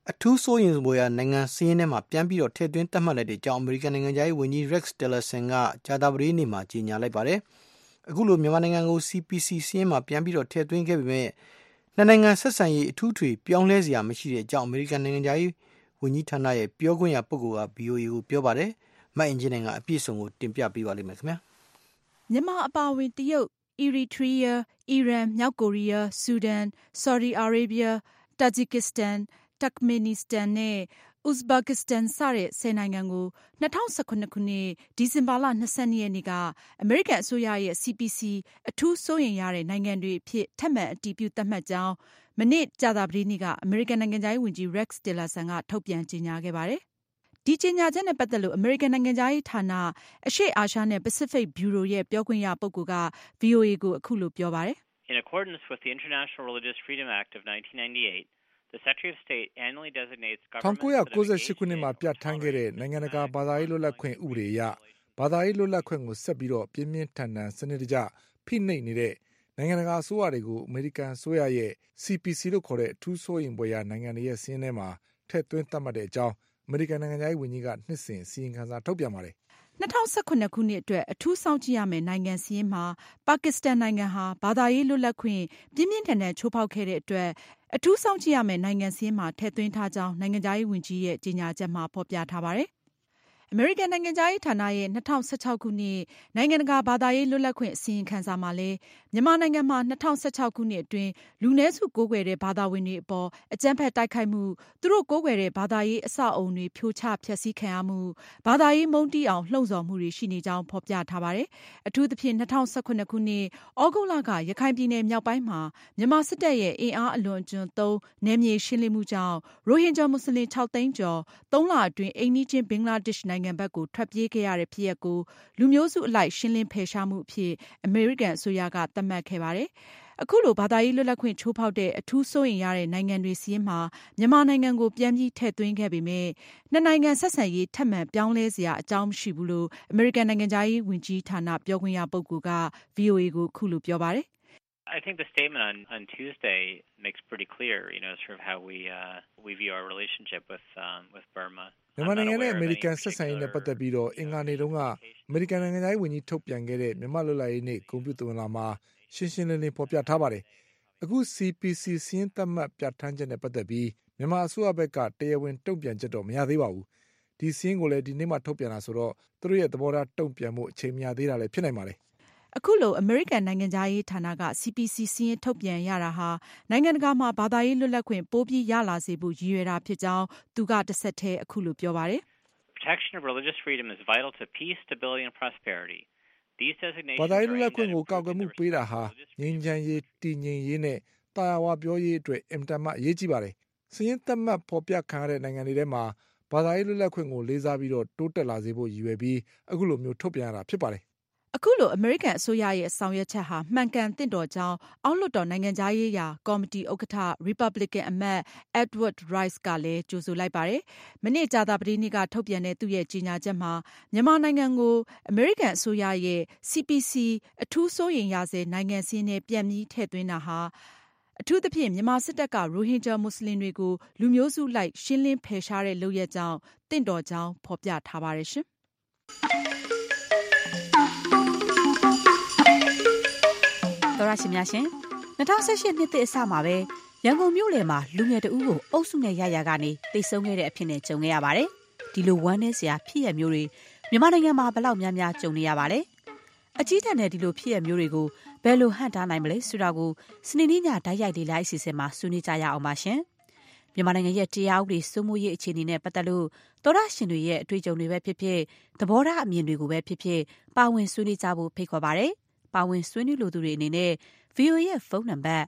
အထူးစိုးရိမ်ဖွယ်ရာနိုင်ငံစည်းရင်းထဲမှာပြန်ပြီးတော့ထည့်သွင်းသတ်မှတ်လိုက်တဲ့အကြောင်းအမေရိကန်နိုင်ငံသားဝန်ကြီး Rex Tillerson ကကြာသပတေးနေ့မှာကြေညာလိုက်ပါတယ်။အခုလိုမြန်မာနိုင်ငံကို CPC စည်းရင်းမှာပြန်ပြီးတော့ထည့်သွင်းခဲ့ပေမဲ့နှစ်နိုင်ငံဆက်ဆံရေးအထူးထွေပြောင်းလဲစရာမရှိတဲ့အကြောင်းအမေရိကန်နိုင်ငံသားဝန်ကြီးဌာနရဲ့ပြောခွင့်ရပုဂ္ဂိုလ်က VOA ကိုပြောပါတယ်။မအင်ဂျင်နိုင်ငံအပြည့်စုံကိုတင်ပြပေးပါလိမ့်မယ်ခင်ဗျာ။မြန်မာအပါအဝင်တရုတ်၊ အီရီထရီးယား၊ အီရန်၊မြောက်ကိုရီးယား၊ဆူဒန်၊ဆော်ဒီအာရေဗျ၊တာဂျစ်ကစ္စတန်၊တက်ခ်မေနီစတန်နဲ့ ဥဇဘက်ကစ္စတန်စတဲ့10နိုင်ငံကို2019ခုနှစ်ဒီဇင်ဘာလ22ရက်နေ့ကအမေရိကန်အစိုးရရဲ့ CPC အထူးစိုးရိမ်ရတဲ့နိုင်ငံတွေအဖြစ်ထပ်မံအတည်ပြုသတ်မှတ်ကြောင်းမနေ့ကြာသပတေးနေ့ကအမေရိကန်နိုင်ငံခြားရေးဝန်ကြီး Rex Tillerson ကထုတ်ပြန်ကြေညာခဲ့ပါတယ်။ဒီကြေညာချက်နဲ့ပတ်သက်လို့အမေရိကန်နိုင်ငံခြားရေးဌာနအရှေ့အာရှနဲ့ Pacific Bureau ရဲ့ပြောခွင့်ရပုဂ္ဂိုလ်က VOA ကိုအခုလိုပြောပါတယ်။ In accordance with the International Religious Freedom Act of 1998, the Secretary of State annually designates governments 1998 ခုနှစ်မှာပြဋ္ဌာန်းခဲ့တဲ့နိုင်ငံတကာဘာသာရေးလွတ်လပ်ခွင့်ဥပဒေအရဘာသာရေးလွတ်လပ်ခွင့်ကိုဆက်ပြီးတော့ပြင်းပြင်းထန်ထန်စနစ်တကျဖိနှိပ်နေတဲ့နိုင်ငံတကာအစိုးရတွေကိုအမေရိကန်အစိုးရရဲ့ CPC လို့ခေါ်တဲ့အထူးစိုးရိမ်ဖွယ်ရာနိုင်ငံတွေရဲ့စာရင်းထဲမှာထည့်သွင်းသတ်မှတ်တဲ့အကြောင်းအမေရိကန်နိုင်ငံခြားရေးဝန်ကြီးကနှစ်စဉ်အစီရင်ခံစာထုတ်ပြန်ပါတယ်။2019ခုနှစ်အတွက်အထူးစောင့်ကြည့်ရမယ့်နိုင်ငံစာရင်းမှာပါကစ္စတန်နိုင်ငံဟာဘာသာရေးလွတ်လပ်ခွင့်ပြင်းပြင်းထန်ထန်ချိုးဖောက်ခဲ့တဲ့အတွက်အထူးစောင့်ကြည့်ရမယ့်နိုင်ငံစာရင်းမှာထည့်သွင်းထားကြောင်းနိုင်ငံခြားရေးဝန်ကြီးရဲ့ကြေညာချက်မှာဖော်ပြထားပါတယ်။အမေရိကန်နိုင်ငံခြားရေးဌာနရဲ့2016ခုနှစ်နိုင်ငံတကာဘာသာရေးလွတ်လပ်ခွင့်အစီရင်ခံစာမှာလည်းမြန်မာနိုင်ငံမှာ2016ခုနှစ်အတွင်းလူနည်းစုကိုးကွယ်တဲ့ဘာသာဝင်တွေအပေါ်အကြမ်းဖက်တိုက်ခိုက်မှုသူတို့ကိုးကွယ်တဲ့ဘာသာရေးအဆောက်အုံတွေဖြိုချဖျက်ဆီးခံရမှုဘာသာရေးမုန်းတီးအောင်လှုံ့ဆော်မှုတွေရှိနေကြောင်းဖော်ပြထားပါတယ်။အထူးသဖြင့်2018ခုနှစ်ဩဂုတ်လကရခိုင်ပြည်နယ်မြောက်ပိုင်းမှာမြန်မာစစ်တပ်ရဲ့အင်အားအလွန်အကျွံသုံးနယ်မြေရှင်းလင်းမှုကြောင့်ရိုဟင်ဂျာမွတ်စလင်6သိန်းကျော်3လအတွင်းအိမ်နီးချင်းဘင်္ဂလားဒေ့ရှ်နိုင်ငံဘက်ကိုထွက်ပြေးခဲ့ရတဲ့ဖြစ်ရပ်ကိုလူမျိုးစုအလိုက်ရှင်းလင်းဖယ်ရှားမှုအဖြစ်အမေရိကန်အစိုးရကသတ်မှတ်ခဲ့ပါတယ်။အခုလိုဘာသာရေးလွတ်လပ်ခွင့်ချိုးဖောက်တဲ့အထူးစိုးရိမ်ရတဲ့နိုင်ငံတွေစီးရင်မှာမြန်မာနိုင်ငံကိုပြန်ပြီးထည့်သွင်းခဲ့ပေမဲ့နှစ်နိုင်ငံဆက်ဆံရေးထပ်မံပြောင်းလဲစရာအကြောင်းမရှိဘူးလို့အမေရိကန်နိုင်ငံခြားရေးဝန်ကြီးဌာနပြောခွင့်ရပုဂ္ဂိုလ်က VOA ကိုအခုလိုပြောပါတယ် I think the statement on Tuesday makes pretty clear, sort of how we view our relationship with Burma. မြန်မာနိုင်ငံနဲ့အမေရိကန်ဆက်ဆံရေးနဲ့ပတ်သက်ပြီးတော့အင်္ဂါနေ့တုန်းကအမေရိကန်နိုင်ငံသားဝန်ကြီးထုတ်ပြန်ခဲ့တဲ့မြန်မာလွတ်လပ်ရေးနေ့ဂုဏ်ပြုသဝဏ်လာမှာရှင်းရှင်းလင်းလင်းဖော်ပြထားပါတယ်။အခု CPC စည်းသတ်မှတ်ပြဋ္ဌာန်းချက်နဲ့ပတ်သက်ပြီးမြန်မာအစိုးရဘက်ကတရားဝင်တုံ့ပြန်ချက်တော့မရသေးပါဘူး။ဒီစည်းကိုလည်းဒီနေ့မှထုတ်ပြန်တာဆိုတော့သူတို့ရဲ့သဘောထားတုံ့ပြန်မှုအချိန်မရသေးတာလည်းဖြစ်နိုင်ပါတယ်။အခုလိုအမေရိကန်နိုင်ငံခြားရေးဌာနက CPC စည်းထုတ်ပြန်ရတာဟာနိုင်ငံတကာမှာဘာသာရေးလွတ်လပ်ခွင့်ပိုပြီးရလာစေဖို့ရည်ရွယ်တာဖြစ်ကြောင်းသူကတစ်ဆက်တည်းအခုလိုပြောပါတယ်။ Protection of religious freedom is vital to peace, stability and prosperity. These designations ဘာသာရေးလွတ်လပ်ခွင့်ကိုကာကွယ်မှုပေးတာဟာငြိမ်းချမ်းရေးတည်ငြိမ်ရေးနဲ့တာယာဝပြောရေးအတွက်အင်တာမအရေးကြီးပါတယ်။စည်းသတ်မှတ်ဖော်ပြခံရတဲ့နိုင်ငံတွေထဲမှာဘာသာရေးလွတ်လပ်ခွင့်ကိုလေးစားပြီးတော့တိုးတက်လာစေဖို့ရည်ရွယ်ပြီးအခုလိုမျိုးထုတ်ပြန်ရတာဖြစ်ပါတယ်အခုလိုအမေရိကန်အစိုးရရဲ့ဆောင်ရွက်ချက်ဟာမှန်ကန်သင့်တော်ကြောင်းအောက်လွှတ်တော်နိုင်ငံခြားရေးရာကော်မတီဥက္ကဋ္ဌ Republican အမတ် Edward Rice ကလည်းကြိုဆိုလိုက်ပါတယ်။မနေ့ကြာသပတေးနေ့ကထုတ်ပြန်တဲ့သူ့ရဲ့ကြေညာချက်မှာမြန်မာနိုင်ငံကိုအမေရိကန်အစိုးရရဲ့ CPC အထူးစိုးရိမ်ရစေနိုင်ငံစည်းနဲ့ပြန်ပြီးထည့်သွင်းတာဟာအထူးသဖြင့်မြန်မာစစ်တပ်ကရိုဟင်ဂျာမွတ်စလင်တွေကိုလူမျိုးစုလိုက်ရှင်းလင်းဖယ်ရှားတဲ့လုပ်ရပ်ကြောင့်သင့်တော်ကြောင်းဖော်ပြထားပါတယ်ရှင်။သောရရှိများရှင်2018နှစ်သစ်အစမှာပဲရန်ကုန်မြို့လယ်မှာလူငယ်တဦးကိုအုပ်စုနဲ့ရရကနေတိတ်ဆုံးခဲ့တဲ့အဖြစ်နဲ့ကြုံခဲ့ရပါတယ်။ဒီလိုဝမ်းနည်းစရာဖြစ်ရမျိုးတွေမြန်မာနိုင်ငံမှာဘယ်လောက်များများကြုံနေရပါလဲ။အကြီးတန်းတဲ့ဒီလိုဖြစ်ရမျိုးတွေကိုဘယ်လိုဟန့်တားနိုင်မလဲဆိုတာကိုစနေနေ့ညဓာတ်ရိုက်လေးလိုက်အစီအစဉ်မှာဆွေးနွေးကြရအောင်ပါရှင်။မြန်မာနိုင်ငံရဲ့တရားဥပဒေစိုးမိုးရေးအခြေအနေနဲ့ပတ်သက်လို့သောရရှင်တွေရဲ့အတွေ့အကြုံတွေပဲဖြစ်ဖြစ်သဘောထားအမြင်တွေကိုပဲဖြစ်ဖြစ်ပါဝင်ဆွေးနွေးကြဖို့ဖိတ်ခေါ်ပါတယ်။ပါဝင်ဆွေးနွေးလိုသူတွေအနေနဲ့ VOA ရဲ့ဖုန်းနံပါတ်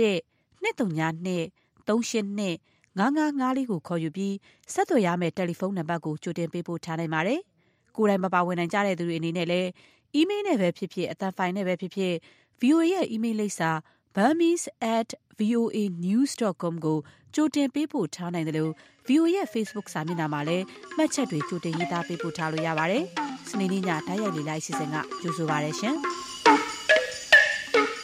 1-202-382-5554 ကိုခေါ်ယူပြီးဆက်သွယ်ရမယ့်တယ်လီဖုန်းနံပါတ်ကိုကြိုတင်ပေးပို့ထားနိုင်ပါတယ်။ကိုယ်တိုင်မပါဝင်နိုင်ကြတဲ့သူတွေအနေနဲ့လည်းအီးမေးလ်နဲ့ပဲဖြစ်ဖြစ်အသံဖိုင်နဲ့ပဲဖြစ်ဖြစ် VOA ရဲ့အီးမေးလ်လိပ်စာ burmese@voanews.com ကိုကြိုတင်ပေးပို့ထားနိုင်တယ်လို့ VOA ရဲ့ Facebook စာမျက်နှာမှာလည်းမှတ်ချက်တွေကြိုတင်ရေးသားပေးပို့ထားလို့ရပါတယ်။ စနေနေ့ညဓာတ်ရိုက်လေးလိုက်အစီအစဉ်ကကြိုဆိုပါရရှင်။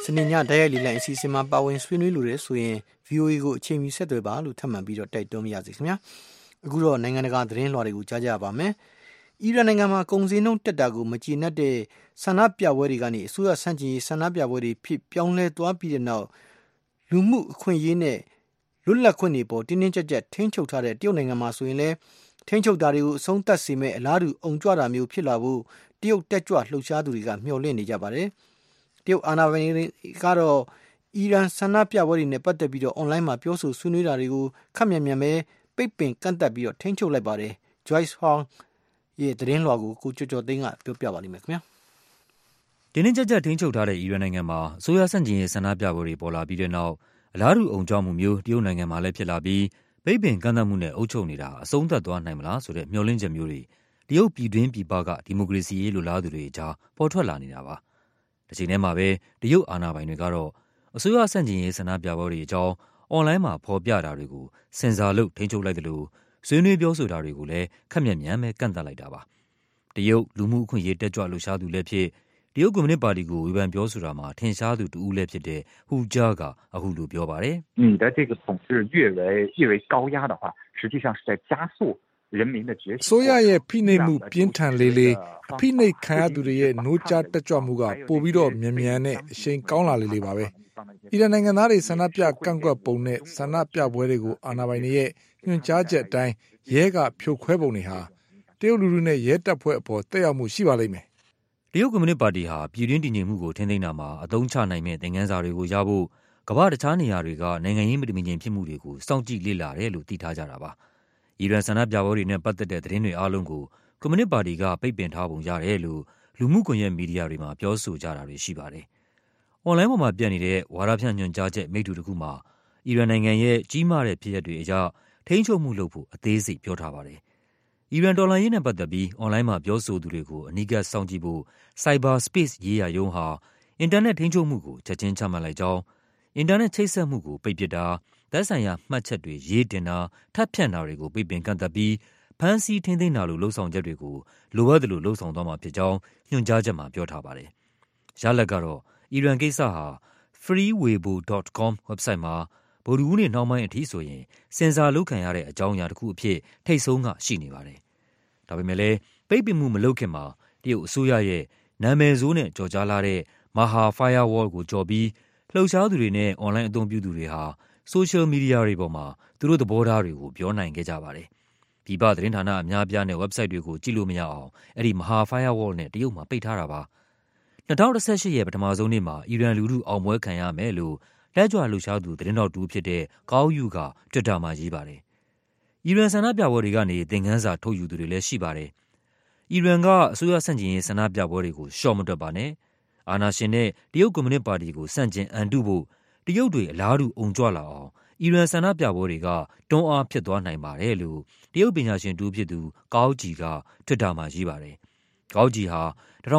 နေညတိုက်ရိုက်လီလိုင်းအစီအစဉ်မှာပါဝင်ဆွေးနွေးလိုတဲ့ဆိုရင် VOA ကိုအချိန်မီဆက်သွယ်ပါလို့ထပ်မံပြီးတော့တိုက်တွန်းပါရစေခင်ဗျာအခုတော့နိုင်ငံတကာသတင်းလွှာတွေကိုကြားကြပါမယ်အီရန်နိုင်ငံမှာကုန်စည်နှုန်းတက်တာကိုမကျေနပ်တဲ့ဆန္ဒပြပွဲတွေကနေအစိုးရဆန့်ကျင်ရေးဆန္ဒပြပွဲတွေဖြစ်ပြောင်းလဲသွားပြီးတဲ့နောက်လူမှုအခွင့်အရေးနဲ့လွတ်လပ်ခွင့်တွေပေါ်တင်းတင်းကြပ်ကြပ်ထိန်းချုပ်ထားတဲ့တရုတ်နိုင်ငံမှာဆိုရင်လည်းထိန်းချုပ်တာတွေကိုအဆုံးသတ်စေမဲ့အလားတူအုံကြွတာမျိုးဖြစ်လာဖို့တရုတ်တက်ကြွလှုပ်ရှားသူတွေကမျှော်လင့်နေကြပါတယ်တရုတ်အာဏာပိုင်တွေကတော့အီရန်ဆန္ဒပြပွဲတွေနဲ့ပတ်သက်ပြီးတော့အွန်လိုင်းမှာပြောဆိုဆွေးနွေးတာတွေကိုခက်မြန်မြန်ပဲပိတ်ပင်ကန့်သတ်ပြီးတော့ထိန်းချုပ်လိုက်ပါတယ် Joyce Hong ရဲ့သတင်းလွှာကိုကိုကျော်ကျော်သိန်းကပြောပြပါလိမ့်မယ်ခင်ဗျာတင်းတင်းကြပ်ကြပ်ထိန်းချုပ်ထားတဲ့အီရန်နိုင်ငံမှာအစိုးရဆန့်ကျင်ရေးဆန္ဒပြပွဲတွေပေါ်လာပြီးတဲ့နောက်အလားတူအုံကြွမှုမျိုးတရုတ်နိုင်ငံမှာလည်းဖြစ်လာပြီးပိတ်ပင်ကန့်သတ်မှုနဲ့အုပ်ချုပ်နေတာအဆုံးသတ်သွားနိုင်မလားဆိုတဲ့မျှော်လင့်ချက်မျိုးတွေတရုတ်ပြည်တွင်းပြည်ပကဒီမိုကရေစီရေးလိုလားသူတွေကြားပေါ်ထွက်လာနေတာပါ။တစ်ချိန်တည်းမှာပဲတရုတ်အာဏာပိုင်တွေကတော့အစိုးရဆန့်ကျင်ရေးဆန္ဒပြပွဲတွေအကြောင်းအွန်လိုင်းမှာဖော်ပြတာတွေကိုစင်ဆာလုပ်ထိန်းချုပ်လိုက်တယ်လို့ဆွေးနွေးပြောဆိုတာတွေကိုလည်းခက်မြန်မြန်ပဲကန့်သတ်လိုက်တာပါ။တရုတ်လူမှုအခွင့်အရေးတက်ကြွလှုပ်ရှားသူလည်းဖြစ်တရုတ်ကွန်မြူနစ်ပါတီကိုဝေဖန်ပြောဆိုတာမှာထင်ရှားသူတူဦးလည်းဖြစ်တဲ့ဟူဂျာကအခုလိုပြောပါတယ်။你的这个统治越为高压的话，实际上是在加速人民的觉醒。 ဆိုရရဲ့ဖိနှိပ်မှုပြင်းထန်လေးလေးအဖိနှိပ်ခံရသူတွေရဲ့နိုးကြားတက်ကြွမှုကပိုပြီးတော့မြန်မြန်နဲ့အရှိန်ကောင်းလာလေးလေးပါပဲ။အီရန်နိုင်ငံသားတွေဆန္ဒပြကန့်ကွက်ပုံနဲ့ဆန္ဒပြပွဲတွေကိုအာဏာပိုင်တွေရဲ့ညွှန်ကြားချက်အတိုင်းရဲကဖြိုခွဲပုံတွေဟာတရုတ်လူထုနဲ့ရဲတပ်ဖွဲ့အပေါ်တက်ရောက်မှုရှိပါလိမ့်မယ်။တရုတ်ကွန်မြူနစ်ပါတီဟာပြည်တွင်းတည်ငြိမ်မှုကိုထိန်းသိမ်းတာမှာအသုံးချနိုင်မဲ့သင်ခန်းစာတွေကိုရဖို့ကမ္ဘာတခြားနေရာတွေကနိုင်ငံရေးမတည်မငြိမ်ဖြစ်မှုတွေကိုစောင့်ကြည့်လေ့လာတယ်လို့သိထားကြတာပါ။အီရန်ဆန္ဒပြပွဲတွေနဲ့ပတ်သက်တဲ့သတင်းတွေအားလုံးကိုကွန်မြူနစ်ပါတီကပိတ်ပင်ထားပုံရတယ်လို့လူမှုကွန်ရက်မီဒီယာတွေမှာပြောဆိုကြတာတွေရှိပါတယ်။အွန်လိုင်းပေါ်မှာပြန့်နေတဲ့ဝါဒဖြန့်ညွှန်ကြားချက်မိတ္တူတစ်ခုမှာအီရန်နိုင်ငံရဲ့ကြီးမားတဲ့ဖြစ်ရပ်တွေအရထိန်းချုပ်မှုလုပ်ဖို့အသေးစိတ်ပြောထားပါတယ်။အီရန်တော်လှန်ရေးနဲ့ပတ်သက်ပြီးအွန်လိုင်းမှာပြောဆိုသူတွေကိုအနီးကပ်စောင့်ကြည့်ဖို့ Cyber Space ရေးရာရုံးဟာအင်တာနက်ထိန်းချုပ်မှုကိုချက်ချင်းချမှတ်လိုက်ကြောင်းအင်တာနက်ချိတ်ဆက်မှုကိုပိတ်ပစ်တာသက်ဆိုင်ရာမှတ်ချက်တွေရေးတင်တာထပ်ဖြန့်တာတွေကိုပိတ်ပင်ကန့်သတ်ပြီးဖမ်းဆီးထိန်းသိမ်းတာလိုလှုံ့ဆော်ချက်တွေကိုလိုအပ်သလိုလှုံ့ဆော်သွားမှာဖြစ်ကြောင်းညွှန်ကြားချက်မှာပြောထားပါတယ်။ရလဒ်ကတော့အီရန်ကိစ္စဟာ freeweibo.com website မှာဗုဒ္ဓဟူးနေ့နှောင်းပိုင်းအထိဆိုရင်စင်ဆာလုပ်ခံရတဲ့အကြောင်းအရာတစ်ခုအဖြစ်ထိတ်ဆုံးကရှိနေပါတယ်။ဒါပေမဲ့လည်းပိတ်ပင်မှုမလုပ်ခင်မှာတရုတ်အစိုးရရဲ့နာမည်ဆိုးနဲ့ကြော်ကြားလာတဲ့မဟာ firewall ကိုကြော်ပြီးလှုပ်ရှားသူတွေနဲ့အွန်လိုင်းအသုံးပြုသူတွေဟာဆိုရှယ်မီဒီယာတွေပေါ်မှာသူတို့သဘောထားတွေကိုပြောနိုင်ခဲ့ကြပါတယ်။ပြည်ပသတင်းဌာနအများအပြားနဲ့ website တွေကိုကြည့်လို့မရအောင်အဲ့ဒီမဟာ firewall နဲ့တရုတ်မှာပိတ်ထားတာပါ။2018ရဲ့ပထမဆုံးနေ့မှာအီရန်လူထုအောင်ပွဲခံရမယ်လို့တက်ကြွလှုပ်ရှားသူသတင်းတော်တူဖြစ်တဲ့ကောင်းယူက Twitter မှာရေးပါတယ်။အီရန်ဆန္ဒပြပွဲတွေကနေသင်ခန်းစာထုတ်ယူသူတွေလည်းရှိပါတယ်။အီရန်ကအစိုးရဆန့်ကျင်ရေးဆန္ဒပြပွဲတွေကိုရှော့မတွက်ပါနဲ့။အာဏာရှင်နဲ့တရုတ်ကွန်မြူနစ်ပါတီကိုဆန့်ကျင်အန်တုဖို့တရုတ်တွေအလားတူအုံကြွလာအောင်အီရန်ဆန္ဒပြပွဲတွေကတွန်းအားဖြစ်သွားနိုင်ပါတယ်လို့တရုတ်ပညာရှင်တူဖြစ်သူကောက်ဂျီက Twitter မှာရေးပါတယ်။ကောက်ဂျီဟာ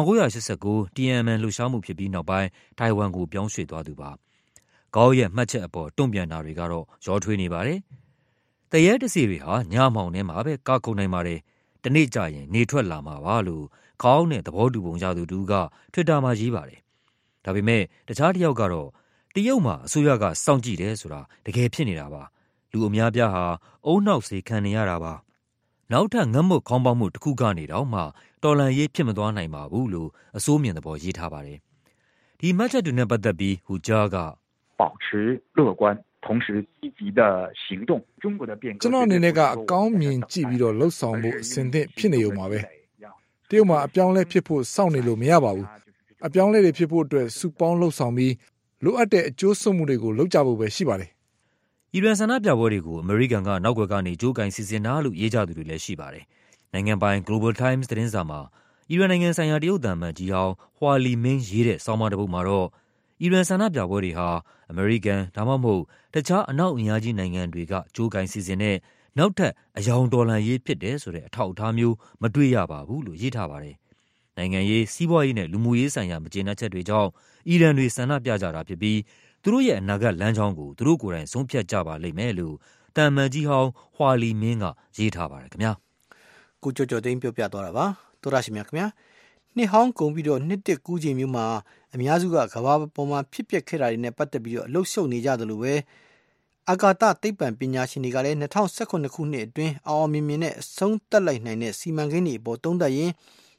1989 Tiananmen လှုပ်ရှားမှုဖြစ်ပြီးနောက်ပိုင်းထိုင်ဝမ်ကိုပြောင်းရွှေ့သွားသူပါ။ကောက်ရဲ့မှတ်ချက်အပေါ်တုံ့ပြန်တာတွေကတော့ရောထွေးနေပါတယ်။တရဲတစီတွေဟာညမောင်ထဲမှာပဲကာခုန်နိုင်ပါတယ်။တနေ့ကျရင်နေထွက်လာမှာပါလို့ကောက်နဲ့သဘောတူပုံရသူတူက Twitter မှာရေးပါတယ်။ဒါပေမဲ့တခြားတစ်ယောက်ကတော့တရုတ်မှာအစိုးရကစောင့်ကြည့်တယ်ဆိုတာတကယ်ဖြစ်နေတာပါလူအများပြားဟာအုံနောက်စေခံနေရတာပါနောက်ထပ်ငတ်မွတ်ခေါင်းပေါက်မှုတစ်ခုကနေတော့မှတော်လန်ရေးဖြစ်မသွားနိုင်ပါဘူးလို့အစိုးမြင်သဘောရေးထားပါတယ်ဒီမှတ်ချက်တွေနဲ့ပတ်သက်ပြီးဟူဂျာက保持乐观同时积极的行动中国的变革ကျွန်တော်အနေနဲ့ကအကောင်းမြင်ကြည့်ပြီးတော့လှုပ်ဆောင်မှုအစဉ်သင့်ဖြစ်နေုံပါပဲတရုတ်မှာအပြောင်းလဲဖြစ်ဖို့စောင့်နေလို့မရပါဘူးအပြောင်းလဲတွေဖြစ်ဖို့အတွက်စုပေါင်းလှုပ်ဆောင်ပြီးလိုအပ်တဲ့အကျိုးဆုမှုတွေကိုလုပ်ကြဖို့ပဲရှိပါတယ်။အီရန်ဆန္ဒပြပွဲတွေကိုအမေရိကန်ကနောက်ွယ်ကနေကြိုးကင်စီစဉ်တာလို့ရေးကြသူတွေလည်းရှိပါတယ်။နိုင်ငံပိုင် Global Times သတင်းစာမှာအီရန်နိုင်ငံဆိုင်ရာတရုတ်သံအမတ်ကြီးဟောင်းဟွာလီမင်းရေးတဲ့ဆောင်းပါးတစ်ပုဒ်မှာတော့အီရန်ဆန္ဒပြပွဲတွေဟာအမေရိကန်ဒါမှမဟုတ်တခြားအနောက်အင်အားကြီးနိုင်ငံတွေကကြိုးကင်စီစဉ်တဲ့နောက်ထပ်အယောင်တော်လှန်ရေးဖြစ်တယ်ဆိုတဲ့အထောက်အထားမျိုးမတွေ့ရပါဘူးလို့ရေးထားပါတယ်။နိုင်ငံရေးစီးပွားရေးနဲ့လူမှုရေးဆိုင်ရာမကျေနပ်ချက်တွေကြောင့်အီရန်တွေဆန္ဒပြကြတာဖြစ်ပြီးသူတို့ရဲ့အနာဂတ်လမ်းကြောင်းကိုသူတို့ကိုယ်တိုင်ဆုံးဖြတ်ကြပါလိမ့်မယ်လို့တန်မန်ကြီးဟောင်းဟွာလီမင်းကရေးထားပါတယ်ခင်ဗျာကိုကျော်ကျော်သိန်းပြောပြသွားတာပါသောရရှိမြခင်ဗျာနှစ်ဟောင်းကုန်ပြီးတော့နှစ်တစ်ကူးချိန်မျိုးမှာအများစုကကမ္ဘာပေါ်မှာဖြစ်ပျက်ခဲ့တာတွေနဲ့ပတ်သက်ပြီးတော့အလုရှုပ်နေကြသလိုပဲအာကာသသိပ္ပံပညာရှင်တွေကလည်း2019ခုနှစ်အတွင်းအောင်မြင်မြင်နဲ့အဆုံးသတ်လိုက်နိုင်တဲ့စီမံကိန်းတွေအပေါ်သုံးသပ်ရင်း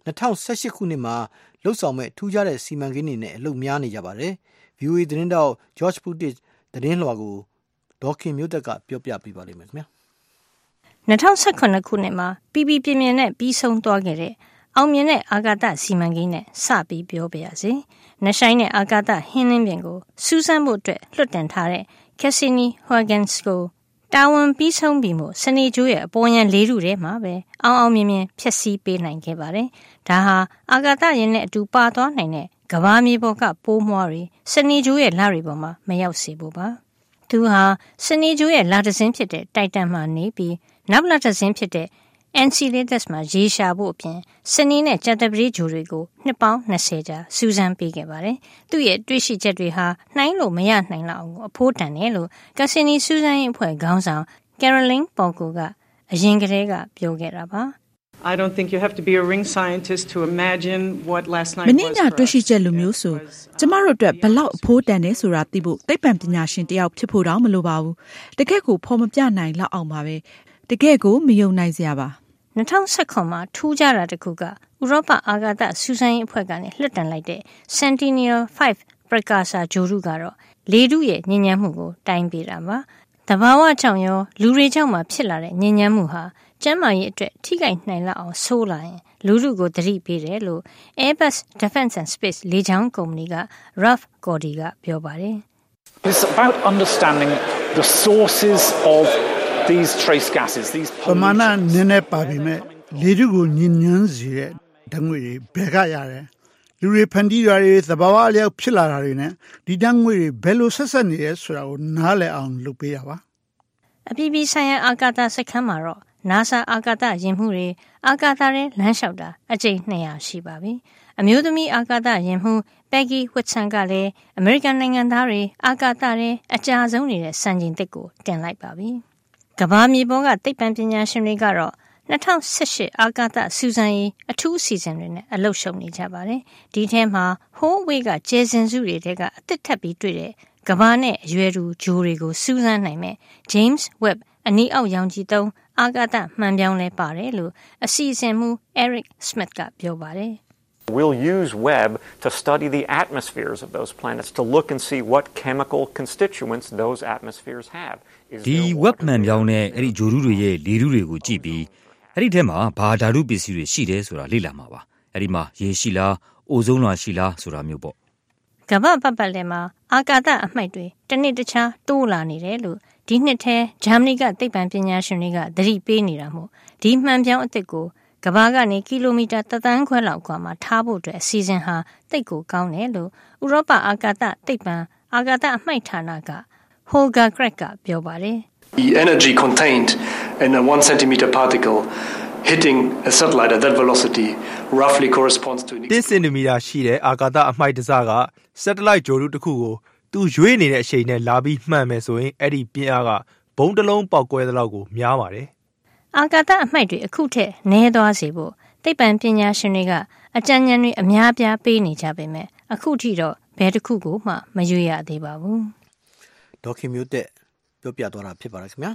2018ခုနှစ်မှာလှုပ်ဆောင်မဲ့ထူးခြားတဲ့စီမံကိန်းတွေနဲ့အလုပ်များနေကြပါတယ်။ VOA သတင်းတောက် George Putic သတင်းလွှာကိုဒေါခင်မျိုးသက်ကပြောပြပေးပါလိမ့်မယ်ခင်ဗျာ။2018ခုနှစ်မှာပြည်ပြင်းနဲ့ပြီးဆုံးသွားခဲ့တဲ့အောင်မြင်တဲ့အာကာသစီမံကိန်းနဲ့စပြီးပြောပြရစီ။နှဆိုင်တဲ့အာကာသဟင်းလင်းပြင်ကိုစူးစမ်းဖို့အတွက်လွှတ်တင်ထားတဲ့ Cassini-Huygens ကိုတာဝန်ပြီးဆုံးပြီးမှစနေကျိုးရဲ့အပေါ်ယံလေးထုထဲမှာပဲအောင်မြင်ဖျက်ဆီးပေးနိုင်ခဲ့ပါတယ်။ဒါဟာအာကာသယာဉ်နဲ့အတူပါသွားနိုင်တဲ့ကမ္ဘာမြေပေါ်ကပိုးမွှားတွေစနေကျိုးရဲ့လတွေပေါ်မှာမရောက်စေဖို့ပါ။သူဟာစနေကျိုးရဲ့လတစင်းဖြစ်တဲ့တိုက်တန်မှာနေပြီးနောက်လတစင်းဖြစ်တဲ့Enceladus မှာရေရှာဖို့အပြင်စနေနဲ့ကြာသပတေးဂျိုတွေကိုနှစ်ပေါင်း20ကြာစူးစမ်းပေးခဲ့ပါတယ်။သူ့ရဲ့တွေ့ရှိချက်တွေဟာနှိုင်းလို့မရနိုင်လောက်အောင်အဖိုးတန်တယ်လို့ကာဆီနီစူးစမ်းရေးအဖွဲ့ခေါင်းဆောင် Caroline Polko ကအရင်ကတည်းကပြောခဲ့တာပါ I don't think you have to be a ring scientist to imagine what last night was. မင်းညတွေ့ရှိချက်လိုမျိုးဆိုကျမတို့အတွက်ဘလောက်အဖိုးတန်တယ်ဆိုတာသိဖို့သိပ္ပံပညာရှင်တယောက်ဖြစ်ဖို့တောင်မလိုပါဘူး။တကယ့်ကိုဖော်မပြနိုင်လောက်အောင်ပါပဲ။တကယ့်ကိုမယုံနိုင်စရာပါ 2019မှာထူးခြားတာတစ်ခုကဥရောပအာကာသစူးစမ်းရေးအဖွဲ့ကနေလွှတ်တင်လိုက်တဲ့ Sentinel-5 Precursor ဂြိုဟ်တုကတော့လေထုရဲ့ညဉ့်ဉန်းမှုကိုတိုင်းပေးတာပါ။တဘာဝကြောင့်ရောလူတွေကြောင့်မှဖြစ်လာတဲ့ညဉ့်ဉန်းမှုဟာကျန်းမာရေးအတွက်ထိခိုက်နိုင်လောက်အောင်ဆိုးလာရင်လူထုကိုသတိပေးတယ်လို့ Airbus Defence and Space လေကြောင်းကုမ္ပဏီက Ralph Cordy ကပြောပါတယ်။ It's about understanding the sources of these trace gases these ပမာဏနည်းနည်းပါပြီမဲ့လေထုကိုညဉ့်ညမ်းစေတဲ့ဓာတ်ငွေတွေဘယ်ကရတယ်လူတွေဖန်တီးတာတွေသဘာဝအလျောက်ဖြစ်လာတာတွေနဲ့ဒီဓာတ်ငွေတွေဘယ်လိုဆက်ဆက်နေရဲဆိုတာကိုနားလည်အောင်လုပ်ပေးရပါအပြည်ပြည်ဆိုင်ရာအာကာသစခန်းမှာတော့ NASA အာကာသယာဉ်မှုတွေအာကာသထဲလမ်းလျှောက်တာအကြိမ်200ရှိပါပြီအမျိုးသမီးအာကာသယာဉ်မှု Peggy Whitson ကလည်းအမေရိကန်နိုင်ငံသားတွေအာကာသထဲအကြာဆုံးနေတဲ့စံချိန်သစ်ကိုတင်လိုက်ပါပြီကမ္ဘာမြေပေါ်ကသိပ္ပံပညာရှင်တွေကတော့2018အာကာသစူးစမ်းရေးအထူးအစီအစဉ်တွေနဲ့အလုပ်ရှုပ်နေကြပါတယ်။ဒီထဲမှာဟိုးဝေးကကျဲစင်စုတွေထဲကအသစ်ထပ်ပြီးတွေ့တဲ့ကမ္ဘာနဲ့အရွယ်တူဂျိုးတွေကိုစူးစမ်းနိုင်မဲ့ James Webb အနီးအောက်ရောင်ခြည်သုံးအာကာသမှန်ပြောင်းလဲပါတယ်လို့အစီအစဉ်မှူး Eric Smith ကပြောပါတယ်။ We'll use Webb to study the atmospheres of those planets to look and see what chemical constituents those atmospheres have. ဒီ web မှန်ပြောင်းတဲ့အဲ့ဒီဂျိုရုတွေရဲ့လေထုတွေကိုကြည့်ပြီးအဲ့ဒီထဲမှာဘာဓာတုပစ္စည်းတွေရှိတယ်ဆိုတာလေ့လာမှာပါအဲ့ဒီမှာရေရှိလားအိုဇုံးလွှာရှိလားဆိုတာမျိုးပေါ့ကမ္ဘာပတ်လည်မှာအာကာသအမှိုက်တွေတစ်နှစ်တခြားတိုးလာနေတယ်လို့ဒီနှစ်ထဲဂျာမနီကသိပ္ပံပညာရှင်တွေကသတိပေးနေတာမို့ဒီမှန်ပြောင်းအသစ်ကိုကမ္ဘာကနေကီလိုမီတာ3သန်းခွဲလောက်ကွာမှာထားဖို့အတွက်အစီအစဉ်ဟာတိတ်ကိုကောင်းတယ်လို့ဥရောပအာကာသသိပ္ပံအာကာသအမှိုက်ဌာနကHolger Craig ကပြောပါတယ် The energy contained in a 1 centimeter particle hitting a satellite at that velocity roughly corresponds to 1 centimeter ရှိတဲ့အာကာသအမှိုက်တစက satellite ဂြိုဟ်တုတစ်ခုကိုသူရွေးနေတဲ့အချိန်နဲ့လာပြီးမှန်မယ်ဆိုရင်အဲ့ဒီပြင်းအားကဘုံတစ်လုံးပေါက်ကွဲသလောက်ကိုများပါတယ်အာကာသအမှိုက်တွေအခုထက်နည်းသွားစေဖို့သိပ္ပံပညာရှင်တွေကအကြံဉာဏ်တွေအများပြားပေးနေကြပေမဲ့အခုထိတော့ဘယ်တစ်ခုကိုမှမရွေးရသေးပါဘူးဒေါခင်မျိုးတဲ့ပြောပြသွားတာဖြစ်ပါတယ်ခင်ဗျာ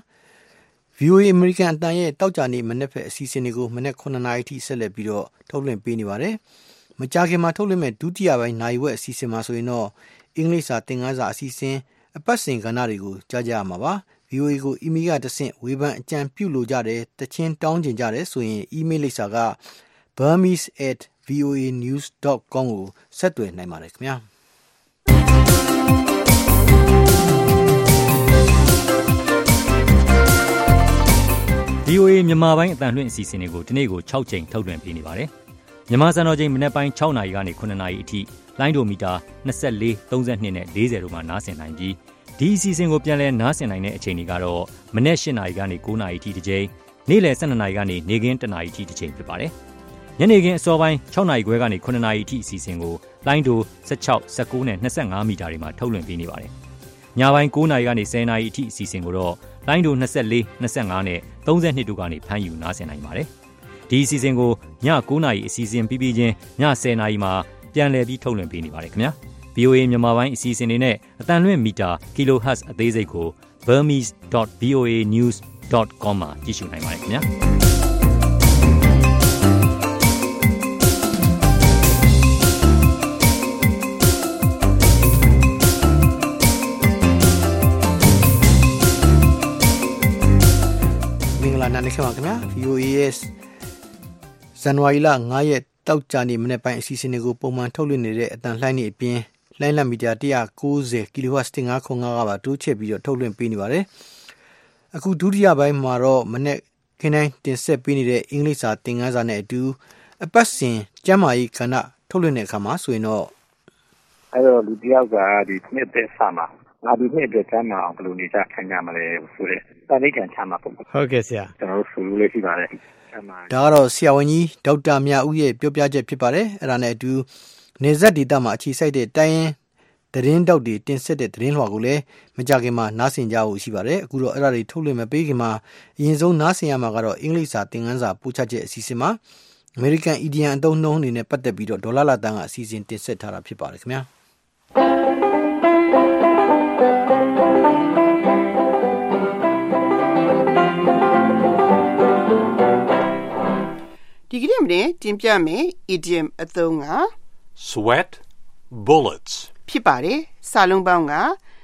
VOA American အတန်ရဲ့တောက်ကြနေမနေ့ဖက်အစီအစဉ်တွေကိုမနေ့9နာရီထိဆက်လက်ပြီးတော့ထုတ်လွှင့်ပေးနေပါတယ်မကြာခင်မှာထုတ်လွှင့်မဲ့ဒုတိယပိုင်းနိုင်ဝက်အစီအစဉ်မှာဆိုရင်တော့အင်္ဂလိပ်စာသင်ခန်းစာအစီအစဉ်အပတ်စဉ်ကဏ္ဍတွေကိုကြားကြရမှာပါ VOA ကိုအီးမေးလ်ကတဆင့်ဝေဖန်အကြံပြုလိုကြတယ်တချင်းတောင်းကျင်ကြတယ်ဆိုရင်အီးမေးလ်လိပ်စာက burmese@voanews.com ကိုဆက်သွယ်နိုင်ပါတယ်ခင်ဗျာ VOA မြန်မာပိုင်းအတန်လွှင့်အစီအစဉ်တွေကိုဒီနေ့ကို6ချိန်ထုတ်လွှင့်ပေးနေပါတယ်။မြန်မာစံတော်ချိန်မနက်ပိုင်း6နာရီကနေ9နာရီအထိလိုင်းဒိုမီတာ24 32နဲ့40တို့မှာနားဆင်နိုင်ပြီးဒီအစီအစဉ်ကိုပြန်လည်နားဆင်နိုင်တဲ့အချိန်တွေကတော့မနက်8နာရီကနေ9နာရီအထိတစ်ချိန်နေ့လယ်12နာရီကနေနေ့ခင်း1နာရီအထိတစ်ချိန်ဖြစ်ပါတယ်။ညနေခင်းအစောပိုင်း6နာရီခွဲကနေ9နာရီအထိအစီအစဉ်ကိုလိုင်းဒို16 19နဲ့25မီတာတွေမှာထုတ်လွှင့်ပေးနေပါတယ်။ညပိုင်း9နာရီကနေ10နာရီအထိအစီအစဉ်ကိုတော့လိုင်းဒို24 25နဲ့32တို့ကနေဖမ်းယူနားဆင်နိုင်ပါတယ်။ဒီအစီအစဉ်ကိုည9:00 နာရီအစီအစဉ်ပြီးပြီးချင်းည10:00 နာရီမှာပြန်လည်ပြီးထုတ်လွှင့်ပေးနေပါတယ်ခင်ဗျာ VOA မြန်မာပိုင်းအစီအစဉ်တွေနဲ့အတန်လွင့်မီတာ kHz အသေးစိတ်ကို burmese.voanews.com မှာကြည့်ရှုနိုင်ပါတယ်ခင်ဗျာနားနေခင်ဗျာ VOA ရဲ့ဇန်နဝါရီလ9ရက်တောက်ကြနေ့မနေ့ပိုင်းအစီအစဉ်တွေကိုပုံမှန်ထုတ်လွှင့်နေတဲ့အတန်လှိုင်းနေအပြင်လိုင်းလံမီတာ190 kHz 1505ကပါတိုးချဲ့ပြီးတော့ထုတ်လွှင့်ပေးနေပါတယ်အခုဒုတိယပိုင်းမှာတော့မနေ့ခင်းတိုင်းတင်ဆက်ပေးနေတဲ့အင်္ဂလိပ်စာသင်ခန်းစာနဲ့အတူအပတ်စဉ်ကျမ်းမာရေးကဏ္ဍထုတ်လွှင့်တဲ့အခါမှာဆိုရင်တော့အဲ့တော့လူတယောက်ကဒီနှစ်သက်စာမှာငါဒီနှစ်အတွက်ကျမ်းမာအောင်ဘယ်လိုနေကြခံကြမလဲဆိုတဲ့တာလိကန်ချမှာပေါ့ဟုတ်ကဲ့ဆရာကျွန်တော်တို့ဆိုလို့လေးရှိပါတယ်ဒါကတော့ဆရာဝန်ကြီးဒေါက်တာမြဦးရဲ့ပြောပြချက်ဖြစ်ပါတယ်အဲ့ဒါနဲ့အတူနေဆက်ဒေတာမှာအခြေစိုက်တဲ့တိုင်းရင်းသတင်းတောက်တွေတင်ဆက်တဲ့သတင်းလွှာကိုလည်းမကြခင်မှာနားဆင်ကြဖို့ရှိပါတယ်အခုတော့အဲ့ဒါတွေထုတ်လွှင့်မပေးခင်မှာအရင်ဆုံးနားဆင်ရမှာကတော့အင်္ဂလိပ်စာသင်ခန်းစာပို့ချချက်အစီအစဉ်မှာ American Idiom အသုံးနှုန်းအနေနဲ့ပတ်သက်ပြီးတော့ဒေါ်လာလာတန်းကအစီအစဉ်တင်ဆက်ထားတာဖြစ်ပါတယ်ခင်ဗျာဒီကနေ့မင်းတင်ပြမယ် idiom အသုံးက sweat bullets ဖြစ်ပါတယ်စာလုံးပေါင်းက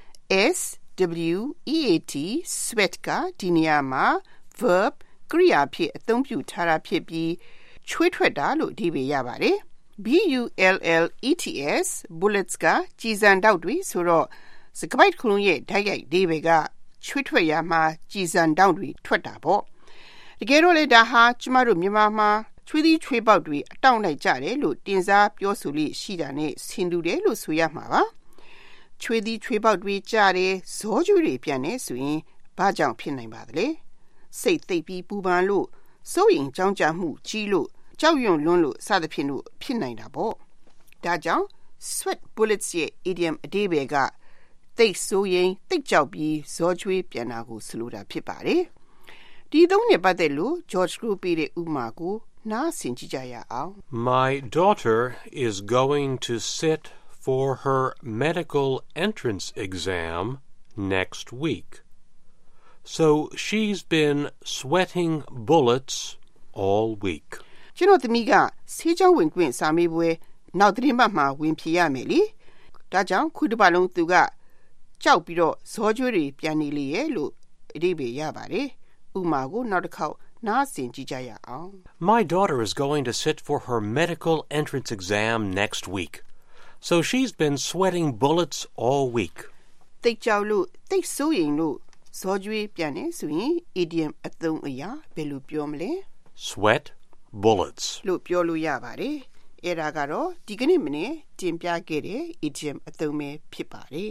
SWEAT sweat ကဒီနေရာမှာ verb ကရိယာဖြစ်အသုံးပြုထားတာဖြစ်ပြီးချွေးထွက်တာလို့အဓိပ္ပာယ်ရပါတယ် BULLETS bullets ကကြည်စံတောက်တွေဆိုတော့စကားပိုက်ခလုံးရဲ့ဓာတ်ရိုက်အဓိပ္ပာယ်ကချွေးထွက်ရမှာကြည်စံတောက်တွေထွက်တာပေါ့တကယ်တော့လေဒါဟာကျမတို့မြန်မာမှာချွေးသီးချွေးပေါက်တွေအတောင့်လိုက်ကြတယ်လို့တင်စားပြောဆိုလိရှိတာနဲ့ဆင်တူတယ်လို့ဆိုရမှာပါချွေးသီးချွေးပေါက်တွေကြတယ်ဇောကျွေးတွေပြန်နေဆိုရင်ဘာကြောင့်ဖြစ်နိုင်ပါသလဲစိတ်သိပ်ပြီးပူပန်လို့စိုးရင်ကြောင်းကြမှုကြီးလို့ကြောက်ရွံ့လွန်းလို့စသဖြင့်လို့ဖြစ်နိုင်တာပေါ့ဒါကြောင့် sweat bullets ရဲ့ idiom အဓိပ္ပာယ်ကသိပ်စိုးရင်သိပ်ကြောက်ပြီးဇောကျွေးပြန်တာကိုဆိုလိုတာဖြစ်ပါတယ်ဒီသုံးနဲ့ပတ်သက်လို့ George Group ပေးတဲ့ဥပမာကိုနားဆင်ကြည့်ကြရအောင် My daughter is going to sit for her medical entrance exam next week. So she's been sweating bullets all week. ကျွန်တော်သမီးကဆေးကြောဝင်ခွင့်စာမေးပွဲနောက်သတင်းပတ်မှာဝင်ဖြေရမယ်လေဒါကြောင့်ခုတစ်ပတ်လုံးသူကကြောက်ပြီးတော့ဇောကျွေးတွေပြန်နေလေရဲ့လို့အဓိပ္ပာယ်ရပါတယ်ဥမာကိုနောက်တစ်ခေါက်နားဆင်ကြည့်ကြရအောင် My daughter is going to sit for her medical entrance exam next week. So she's been sweating bullets all week. သိကြောက်လို့သိစိုးရင်လို့ဇောကျွေးပြန်နေဆိုရင် idiom အသုံးအရာဘယ်လိုပြောမလဲ Sweat bullets လို့ပြောလို့ရပါတယ်အဲ့ဒါကတော့ဒီကနေ့မနေ့တင်ပြခဲ့တဲ့ idiom အသုံးပဲဖြစ်ပါတယ်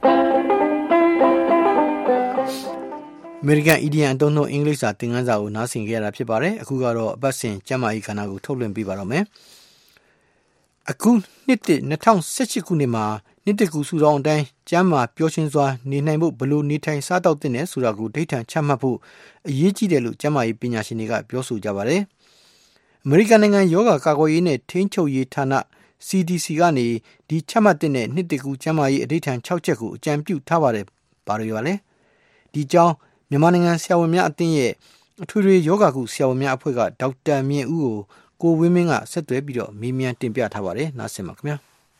American Idiom အသုံးနှုန်းအင်္ဂလိပ်စာသင်ခန်းစာကိုနားဆင်ကြရတာဖြစ်ပါတယ်အခုကတော့အပတ်စဉ်ကျမ်းမာရေးခန္ဓာကိုထုတ်လွှင့်ပေးပါတော့မယ်အခုနှစ်တစ်2018ခုနှစ်မှာနှစ်တကူစုဆောင်အတိုင်းကျမ်းမာပျော်ရွှင်စွာနေနိုင်ဖို့ဘလို့နေထိုင်စားတောက်တဲ့ဆိုတာကိုဒိဋ္ဌံချမှတ်ဖို့အရေးကြီးတယ်လို့ကျမ်းမာရေးပညာရှင်တွေကပြောဆိုကြပါတယ်အမေရိကန်နိုင်ငံယောဂကာကွယ်ရေးနဲ့ထိန်းချုပ်ရေးဌာန CDC ကနေဒီချမှတ်တဲ့နှစ်တကူကျမ်းမာရေးအဓိဋ္ဌံ6ချက်ကိုအကြံပြုထားပါတယ်ဘာလို့ရလဲဒီကြောင်းမြန်မာနိုင်ငံဆရာဝန်များအသင်းရဲ့အထွေထွေယောဂကုဆရာဝန်များအဖွဲ့ကဒေါက်တာမြင့်ဦးကိုဝင်းမင်းကဆက်သွယ်ပြီးတော့မေးမြန်းတင်ပြထားပါတယ်နားဆင်ပါခင်ဗျာ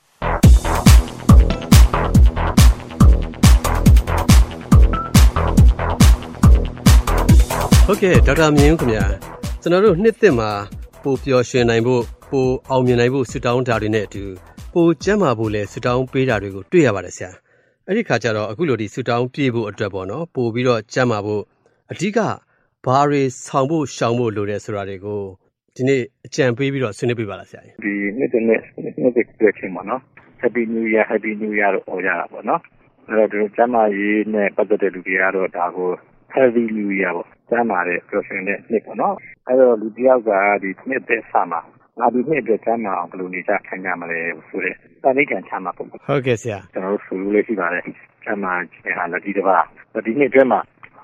ဟုတ်ကဲ့ဒေါက်တာမြင့်ဦးခင်ဗျာကျွန်တော်တို့နှစ်သစ်မှာပိုပျော်ရွှင်နိုင်ဖို့ပိုအောင်မြင်နိုင်ဖို့ဆုတောင်းတာတွေနဲ့အတူပိုကျန်းမာဖို့လဲဆုတောင်းပေးတာတွေကိုတွေ့ရပါတယ်ဆရာအဲ့ဒီခါကျတော့အခုလိုဒီဆုတောင်းပြည့်ဖို့အတွက်ပေါ့နော်ပို့ပြီးတော့ကျန်းမာဖို့အဓိကဘာတွေဆောင်ဖို့ရှောင်ဖို့လိုတယ်ဆိုတာတွေကိုဒီနေ့အကြံပေးပြီးတော့ဆွေးနွေးပြပါလားဆရာဒီနှစ်တစ်ချင်းပေါ့နော် Happy New Year Happy New Year လို့ပြောကြတာပေါ့နော်အဲ့တော့ဒီကျန်းမာရေးနဲ့ပတ်သက်တဲ့လူတွေကတော့ဒါကို Happy New Year ပေါ့ကျန်းမာတဲ့ပျော်ရွှင်တဲ့နှစ်ပေါ့နော်အဲ့တော့လူတယောက်ကဒီနှစ်သက်စာမှာငါဒီနှစ်အတွက်ကျန်းမာအောင်ဘယ်လိုနေကြခံကြမလဲဆိုတဲ့တာလိကန်ချမှာပေါ့ဟုတ်ကဲ့ဆရာကျွန်တော်တို့ဆိုလို့လေးရှိပါတယ်ကျန်းမာခြင်းဟာလက်ဒီတစ်ပါးဒီနှစ်အတွင်းမှာ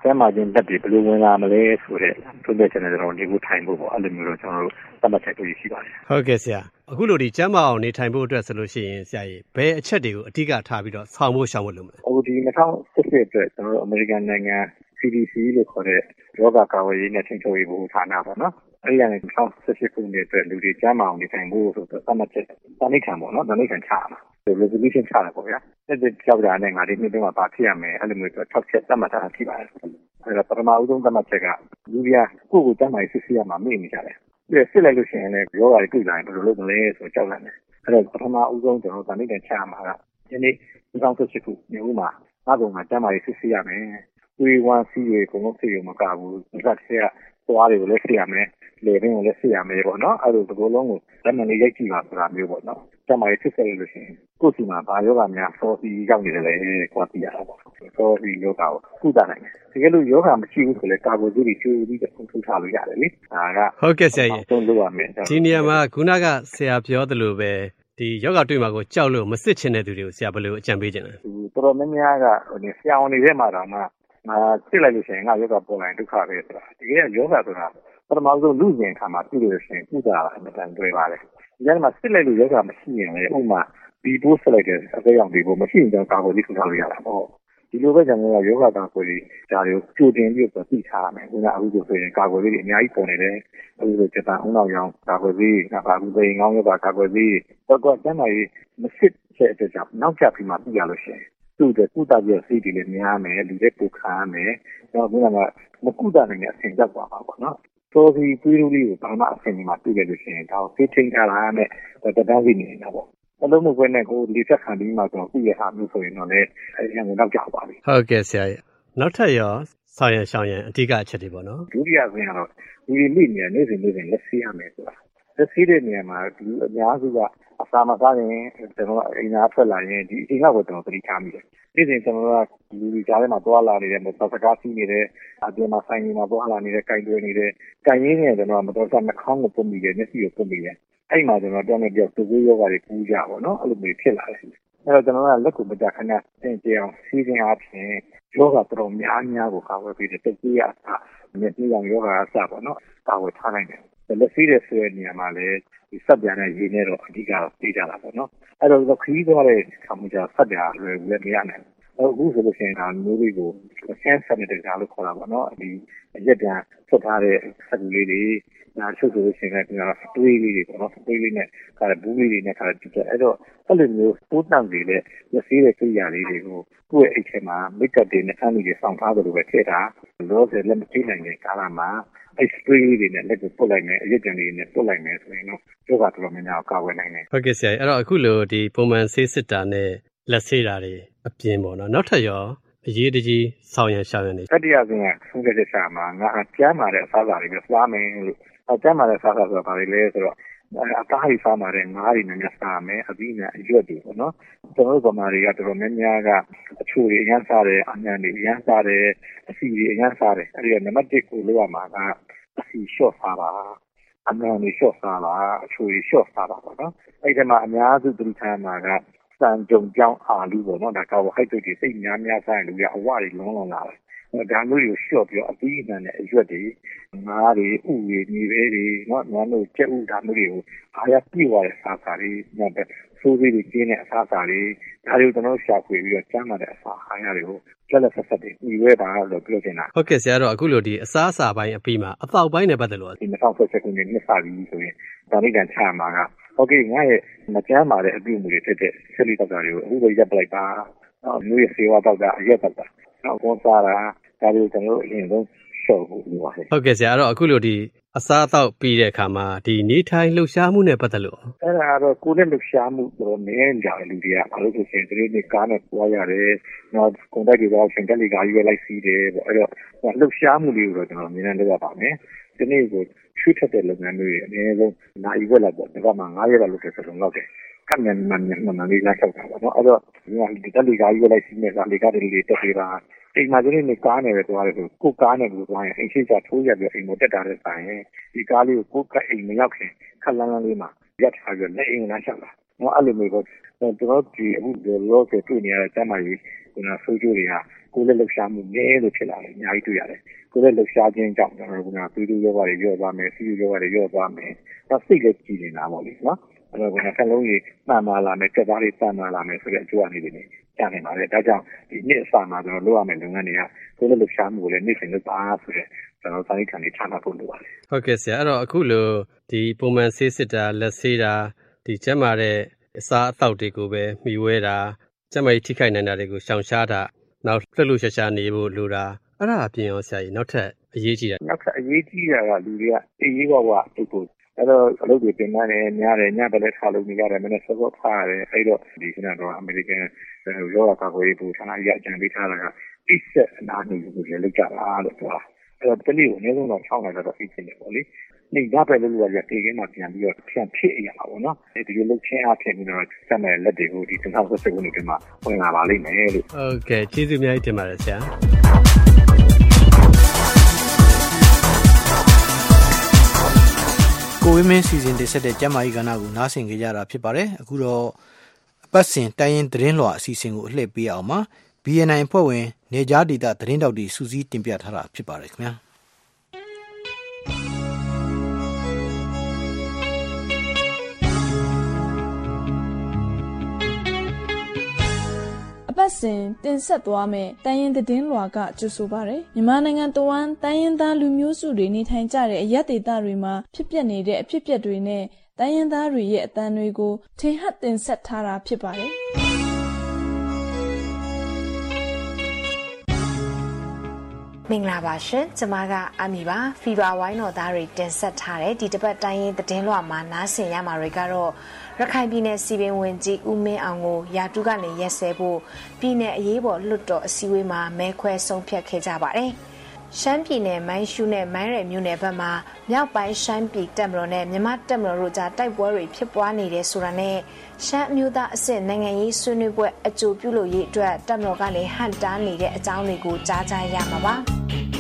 ကျမ်းမာခြင်းလက်တွေဘယ်လိုဝင်လာမလဲဆိုတဲ့သူ့ရဲ့ကျွန်တော်ဒီကိုထိုင်ဖို့ပေါ့အဲ့လိုမျိုးတော့ကျွန်တော်တို့သတ်မှတ်ချက်တွေရှိပါတယ်ဟုတ်ကဲ့ဆရာအခုလိုဒီကျမ်းမာအောင်နေထိုင်ဖို့အတွက်ဆိုလို့ရှိရင်ဆရာကြီးဘယ်အချက်တွေကိုအဓိကထားပြီးတော့ဆောင်ဖို့ရှောင်ဖို့လုပ်မလဲအခုဒီ2018အတွက်ကျွန်တော်တို့အမေရိကန်နိုင်ငံ CDC လို့ခေါ်တဲ့ရောဂါကာကွယ်ရေးနဲ့ထိန်းချုပ်ရေးဘုတ်ဌာနပေါ့နော်အဲ့ဒီကနေ2018ခုနှစ်အတွက်လူတွေကျန်းမာအောင်နေထိုင်ဖို့ဆိုတော့သတ်မှတ်ချက်တဏိဌာန်ပေါ့နော်တဏိဌာန်ချရမှာ resolution ချတာပေါ့ဗျာအဲ့ဒီကြောက်တာနဲ့ငါဒီနေ့တော့ပါဖြစ်ရမယ်အဲ့လိုမျိုးတော့6ချက်သတ်မှတ်ထားရှိပါတယ်အဲ့တော့ပထမဦးဆုံးသတ်မှတ်ချက်ကလူတွေကကိုယ့်ကိုကျန်းမာရေးစစ်ဆေးရမှာမေ့နေကြတယ်ပြီးစစ်လိုက်လို့ရှိရင်လည်းရောဂါတွေတွေ့လာရင်ဘယ်လိုလုပ်မလဲဆိုကြောက်လာတယ်အဲ့တော့ပထမဦးဆုံးကျွန်တော်တဏိဌာန်ချရမှာကဒီနေ့2018ခုမြို့မှာငါ့ကောင်ကကျန်းမာရေးစစ်ဆေးရမယ်3-1 စီးရေကိုမစစ်ရုံမကဘူးဒီကတည်းကသွားတွေကိုလည်းစစ်ရမယ်လေပင်ကိုလည်းစစ်ရမယ်ပေါ့နော်အဲ့လိုဒီလိုလုံးကိုလက်မှန်လေးရိုက်ကြည့်ပါဆိုတာမျိုးပေါ့နော်ကျမရေးစစ်စစ်လို့ရှိရင်ကိုယ်စီမှာဘာယောဂများစောစီရောက်နေတယ်လေကွာပြရတာပေါ့စောစီယောဂကိုကုသနိုင်တယ်တကယ်လို့ယောဂမရှိဘူးဆိုလည်းကာကွယ်ဆေးတွေကျိုးပြီးထုတ်ထားလို့ရတယ်လေဒါကဟုတ်ကဲ့ဆရာကြီးသုံးလို့ရမယ်ဒီနေရာမှာခုနကဆရာပြောသလိုပဲဒီယောဂတွေ့မှာကိုကြောက်လို့မစစ်ချင်တဲ့သူတွေကိုဆရာဘယ်လိုအကြံပေးချင်လဲတော်တော်များများကဆရာဝန်နေတဲ့မှာတော့ငါစစ်လိုက်လို့ရှိရင်ငါယောဂပေါ်လာရင်ဒုက္ခပဲဆိုတာတကယ်ယောဂဆိုတာပထမဆုံးလူကျင်ခါမှာပြုလို့ရှိရင်ကုသတာအမှန်တန်တွေ့ပါတယ်ဒီထဲမှာစစ်လိုက်လို့ယောဂမရှိရင်လည်းဥမာဒီပိုးဆက်လိုက်တဲ့အသေးအောင်တွေကိုမရှိရင်တော့ကာကွယ်ရေးကုသလို့ရတာပေါ့ဒီလိုပဲကျွန်တော်ကယောဂကာကွယ်ရေးဒါတွေကိုကြိုတင်ပြီးတော့သိထားရမယ်ခုနအခုဆိုရင်ကာကွယ်ရေးတွေအများကြီးပေါ်နေတယ်အခုဆိုဂျပန်အောင်အောင်ရောင်ကာကွယ်ရေးကဘာဘူးသိငောင်းယောဂကာကွယ်ရေးတော့ကျန်းမာရေးမစစ်တဲ့အတွက်ကြောင့်နောက်ကျပြီးမှပြရလို့ရှိရင်သူ့တဲ့ကုသပြည့်စီးတွေလည်းများမယ်လူတွေပူခါမယ်တော့ခုနကမကုသနိုင်တဲ့အဆင့်ရောက်သွားပါပေါ့နော်ဆိုဒီပြည်လူလေးကိုဘာမှအဆင်ကြီးမှပြည့်ခဲ့လို့ရှိရင်ဒါကိုသိထိန်ထားတာနဲ့တတန်းစီနေတာပေါ့အလုံးမကွဲနဲ့ကိုလေးချက်ခံပြီးမှတော့ပြည့်ရတာမျိုးဆိုရင်တော့လည်းအဲဒီကနေတော့ကြောက်ပါပြီဟုတ်ကဲ့ဆရာကြီးနောက်ထပ်ရောဆောင်ရန်ရှောင်ရန်အဓိကအချက်တွေပေါ့နော်ဒုတိယဆိုရင်တော့ဒီမိနေနေစဉ်လက်စီရမယ်ဆိုတာလက်စီတဲ့နေရာမှာဒီအများစုကအစာမစားရင်ကျွန်တော်အိမ်သားထွက်လာရင်ဒီအချိန်ကတော့ကျွန်တော်သတိထားမိတယ်ဒီစဉ်ကျွန်တော်ကလူတွေကြားထဲမှာတွာလာနေတဲ့မတော်စကားစီးနေတဲ့အပြင်မှာဆိုင်နေမှာတွာလာနေတဲ့ကြိုင်တွေနေတဲ့ကြိုင်ရင်းနဲ့ကျွန်တော်မတော်စနှာခေါင်းကိုပုံပြီးတယ်မျက်စိကိုပုံပြီးတယ်အဲ့မှာကျွန်တော်တောင်းနေပြောသူ့ယောဂါတွေကူးကြပါတော့အဲ့လိုမျိုးဖြစ်လာတယ်အဲ့တော့ကျွန်တော်ကလက်ကိုမကြခဏတင်ကြအောင်စီးခြင်းအပြင်ယောဂါတော်များများကိုကာဝယ်ပြီးတဲ့တုပ်ကြီးအစားမျက်စိရောင်ယောဂါအစားပေါ့နော်ကာဝယ်ထားနိုင်တယ်လက်စီးတဲ့ဆွဲနေရာမှာလည်းဒီစက်ပြားနဲ့ရင်းနေတော့အဓိကပြေးကြတာပေါ့နော်အဲ့တော့ခရီးသွားတဲ့ခါမှကျစက်ပြားလည်းမရနိုင်အခုဆိုလို့ရှိရင်ဒါမျိုးတွေကိုဆန်းစတဲ့ကြားလို့ခေါ်တာပေါ့နော်ဒီရက်ပြန်ဆွတ်ထားတဲ့စက်လေးတွေနာချုပ်ဆိုလို့ရှိရင်လည်းတွေးလေးတွေပေါ့နော်တွေးလေးနဲ့ခါဘူးလေးတွေနဲ့ခါတူတယ်အဲ့တော့အဲ့လိုမျိုးပိုးတန့်နေတဲ့လက်စီးတဲ့ကိရိယာလေးတွေကိုကိုယ့်ရဲ့အိတ်ထဲမှာမိတ်ကပ်တွေနဲ့အမ်းတွေစောင့်ထားသလိုပဲထည့်တာလောဆယ်လက်မကြည့်နိုင်တဲ့ကာလမှာအဲ့ spray တွေနဲ့လက်ကိုပုတ်လိုက်မယ်အရက်ကြံတွေနဲ့ပုတ်လိုက်မယ်ဆိုရင်တော့ယောဂတော်တော်များများကာဝယ်နိုင်တယ်ဟုတ်ကဲ့ဆရာအဲ့တော့အခုလိုဒီပုံမှန်ဆေးစစ်တာနဲ့လက်ဆေးတာတွေအပြင်းပေါ့နော်နောက်ထပ်ရောအရေးတကြီးဆောင်ရန်ရှောင်ရန်နေတတိယဆုံးကဆုံးဖြတ်ချက်ချမှာငါကျမ်းမာတဲ့အစားအစာတွေစားမယ်လို့ကျမ်းမာတဲ့အစားအစာဆိုတာဘာလဲဆိုတော့အသားတွေစားမှာတဲ့ငါးတွေနဲ့စားမယ်အသီးနဲ့အရွက်တွေပေါ့နော်ကျွန်တော်တို့ဗမာတွေကတော်တော်များများကအချိုတွေအရမ်းစားတယ်အညံတွေအရမ်းစားတယ်အစီတွေအရမ်းစားတယ်အဲ့ဒီနံပါတ်1ကိုလောက်ရမှာကအစီလျှော့စားပါအညံတွေလျှော့စားပါအချိုတွေလျှော့စားပါပေါ့နော်အဲ့ဒီမှာအများစုသူထားမှာကစံကြုံကြောင်းအာလူပေါ့နော်ဒါကာဝဟိုက်ဒရိတ်တွေစိတ်များများစားရင်လူရအဝတွေလုံးလုံးလာတယ်ဒါမျိုးတွေကိုလျှော့ပြီးတော့အသီးအနှံနဲ့အရွက်တွေငါးတွေဥတွေမြေပဲတွေနော်ငါတို့ကြက်ဥဒါမျိုးတွေကိုအားရပြည့်သွားတဲ့စားစာတွေနောက်ပဲဆိုးသေးတွေကျင်းတဲ့အစားအစာတွေဒါတွေကိုကျွန်တော်ရှာဖွေပြီးတော့ကျန်းမာတဲ့အစာအားရတွေကိုကျက်လက်ဆက်ဆက်တွေညီဝဲပါလို့ပြောချင်တာဟုတ်ကဲ့ဆရာတော့အခုလိုဒီအစားအစာပိုင်းအပြီးမှာအတော့ပိုင်းနဲ့ပတ်သက်လို့ဒီ2016ခုနှစ်နှစ်စပြီးဆိုရင်ဒါနိဒန်ချမှာကโอเคငါရဲ့မကျန်းမာတဲ့အပြုအမူတွေဖြစ်တဲ့ဆက်လီတောက်တာတွေကိုအခုပဲရပ်ပလိုက်ပါမျိုးရစေဝါတောက်တာအရက်တောက်တာနောက်ကောစားတာဒါတွေကိုကျွန်တော်တို့အရင်ဆုံးရှော့ဖို့လိုပါတယ်ဟုတ်ကဲ့ဆရာအဲ့တော့အခုလိုဒီအစားအသောက်ပြီးတဲ့အခါမှာဒီနေထိုင်လှုပ်ရှားမှုနဲ့ပတ်သက်လို့အဲ့ဒါတော့ကိုယ်နဲ့လှုပ်ရှားမှုတော့နည်းကြတယ်လူတွေကဘာလို့ဆိုရင်ဒီနေ့ကားနဲ့ပွားရတယ်နောက်ကွန်တက်တွေတော့ရှင်တက်လီကားရွေးလိုက်စီးတယ်ပေါ့အဲ့တော့လှုပ်ရှားမှုလေးကိုတော့ကျွန်တော်အမြဲတမ်းလုပ်ရပါမယ်ဒီနေ့ကိုချွေးထက်တဲ့လုပ်ငန်းတွေအနည်းဆုံးနိုင်ဝက်လောက်ပေါ့ဒါကမှ9ရက်လောက်လုပ်တယ်ဆိုတော့လောက်တယ်ကံမြန်မှန်လေးလိုက်ချောက်တာပေါ့နော်အဲ့တော့ဒီတက်လီကားရွေးလိုက်စီးနေတာလေကားတွေတက်ပေးတာအိမ်မှာဒီနေ့ကားနဲ့ပဲသွားတယ်ဆိုကိုကားနဲ့ကိုသွားရင်အိမ်ရှိချထိုးရပြီးအိမ်ကိုတက်တာတဲ့ဆိုင်ဒီကားလေးကိုကိုကအိမ်မရောက်ခင်ခက်လန်းလန်းလေးမှာရက်ထားပြီးလက်အိမ်ကလမ်းလျှောက်တာအဲ့လိုမျိုးပေါ့ကျွန်တော်ဒီအခုလောကတွေ့နေရတဲ့ကျန်းမာရေးဆိုးကျိုးတွေကကိုယ်လက်လှုပ်ရှားမှုနည်းလို့ဖြစ်လာတယ်အများကြီးတွေ့ရတယ်ကိုယ်လက်လှုပ်ရှားခြင်းကြောင့်ကျွန်တော်တို့သွေးတိုးရောဂါတွေရောသွားမယ်ဆီးရောဂါတွေရောသွားမယ်ဒါစိတ်လည်းကြည်နေတာပေါ့လေနော်အဲ့တော့နှလုံးကြီးမှန်ပါလာမယ်စက်သားတွေမှန်ပါလာမယ်ဆိုတဲ့အကျိုးအနေနဲ့ကြားနေပါတယ်ဒါကြောင့်ဒီနေ့အစမှာကျွန်တော်လုပ်ရမယ့်လုပ်ငန်းတွေကကိုယ်လက်လှုပ်ရှားမှုကိုလည်းနေ့စဉ်လုပ်ပါဆိုတဲ့ကျွန်တော်စာရိတ်ခံနေချမှတ်ဖို့လိုပါတယ်ဟုတ်ကဲ့ဆရာအဲ့တော့အခုလိုဒီပုံမှန်ဆေးစစ်တာလက်ဆေးတာဒီကျန်းမာတဲ့အစားအသောက်တွေကိုပဲမှီဝဲတာကျန်းမာရေးထိခိုက်နိုင်တာတွေကိုရှောင်ရှားတာနောက်လှုပ်လှုပ်ရှားရှားနေဖို့လိုတာအဲ့ဒါအပြင်ရောဆရာကြီးနောက်ထပ်အရေးကြီးတာကလူတွေကအေးအေးဝဝလုပ်ဖို့အဲ့တော့အလုပ်တွေပြင်ပန်းနေများတယ်ညဘက်လည်းထားလို့နေရတယ်မနေ့စောစောထားရတယ်အဲ့တော့ဒီကတော့အမေရိကန်ရောဂါကာကွယ်ရေးဘူဌာနကြီးအကြံပေးထားတာကအိတ်ဆက်အနာနေကိုလည်းလုပ်ကြတာလို့ပြောတာအဲ့တော့တနေ့ကိုအနည်းဆုံးတော့6နိုင်တော့အိတ်ချင်တယ်ပေါ့လေနေညဘက်လည်းလို့ရတေခင်းမှာပြန်ပြီးတော့ပြန်ဖြစ်ရမှာပေါ့နော်ဒီလိုလုပ်ချင်းအဖြစ်ပြီးတော့စက်မဲ့လက်တွေကိုဒီ2010ခုနှစ်ကမှဝင်လာပါလိမ့်မယ်လို့ဟုတ်ကဲ့ကျေးဇူးအများကြီးတင်ပါတယ်ဆရာကိုဝင်းမင်းစီစဉ်တင်ဆက်တဲ့ကျမ်းမာရေးကဏ္ဍကိုနားဆင်ကြရတာဖြစ်ပါတယ်အခုတော့အပတ်စဉ်တိုင်းရင်းသတင်းလွှာအစီအစဉ်ကိုအလှည့်ပေးအောင်ပါ BNI အဖွဲ့ဝင်နေကြားဒေသသတင်းတောက်တွေစူးစီးတင်ပြထားတာဖြစ်ပါတယ်ခင်ဗျာပတ်စဉ်တင်ဆက်သွားမယ်တိုင်းရင်းသတင်းလွှာကကြိုဆိုပါရယ်မြန်မာနိုင်ငံတဝန်းတိုင်းရင်းသားလူမျိုးစုတွေနေထိုင်ကြတဲ့အရပ်ဒေသတွေမှာဖြစ်ပျက်နေတဲ့အဖြစ်အပျက်တွေနဲ့တိုင်းရင်းသားတွေရဲ့အသံတွေကိုထင်ဟပ်တင်ဆက်ထားတာဖြစ်ပါတယ်မင်္ဂလာပါရှင်ကျမကအမီပါဖီဘာဝိုင်းတော်သားတွေတင်ဆက်ထားတဲ့ဒီတစ်ပတ်တိုင်းရင်းသတင်းလွှာမှာနားဆင်ရမှာတွေကတော့ရခိုင်ပြည်နယ်စီပင်ဝင်ကြီးဦးမင်းအောင်ကိုရာထူးကနေရက်စဲဖို့ပြည်နယ်အရေးပေါ်လွှတ်တော်အစည်းအဝေးမှာမဲခွဲဆုံးဖြတ်ခဲ့ကြပါတယ်။ရှမ်းပြည်နယ်မိုင်းရှူးနဲ့မိုင်းရယ်မြို့နယ်ဘက်မှာမြောက်ပိုင်းရှမ်းပြည်တပ်မတော်နဲ့မြန်မာတပ်မတော်တို့ကြားတိုက်ပွဲတွေဖြစ်ပွားနေတဲ့ဆိုတာနဲ့ရှမ်းအမျိုးသားအဆင့်နိုင်ငံရေးဆွေးနွေးပွဲအကြိုပြုလုပ်ရေးအတွက်တပ်မတော်ကနေဟန်တားနေတဲ့အကြောင်းတွေကိုကြားကြရမှာပါ။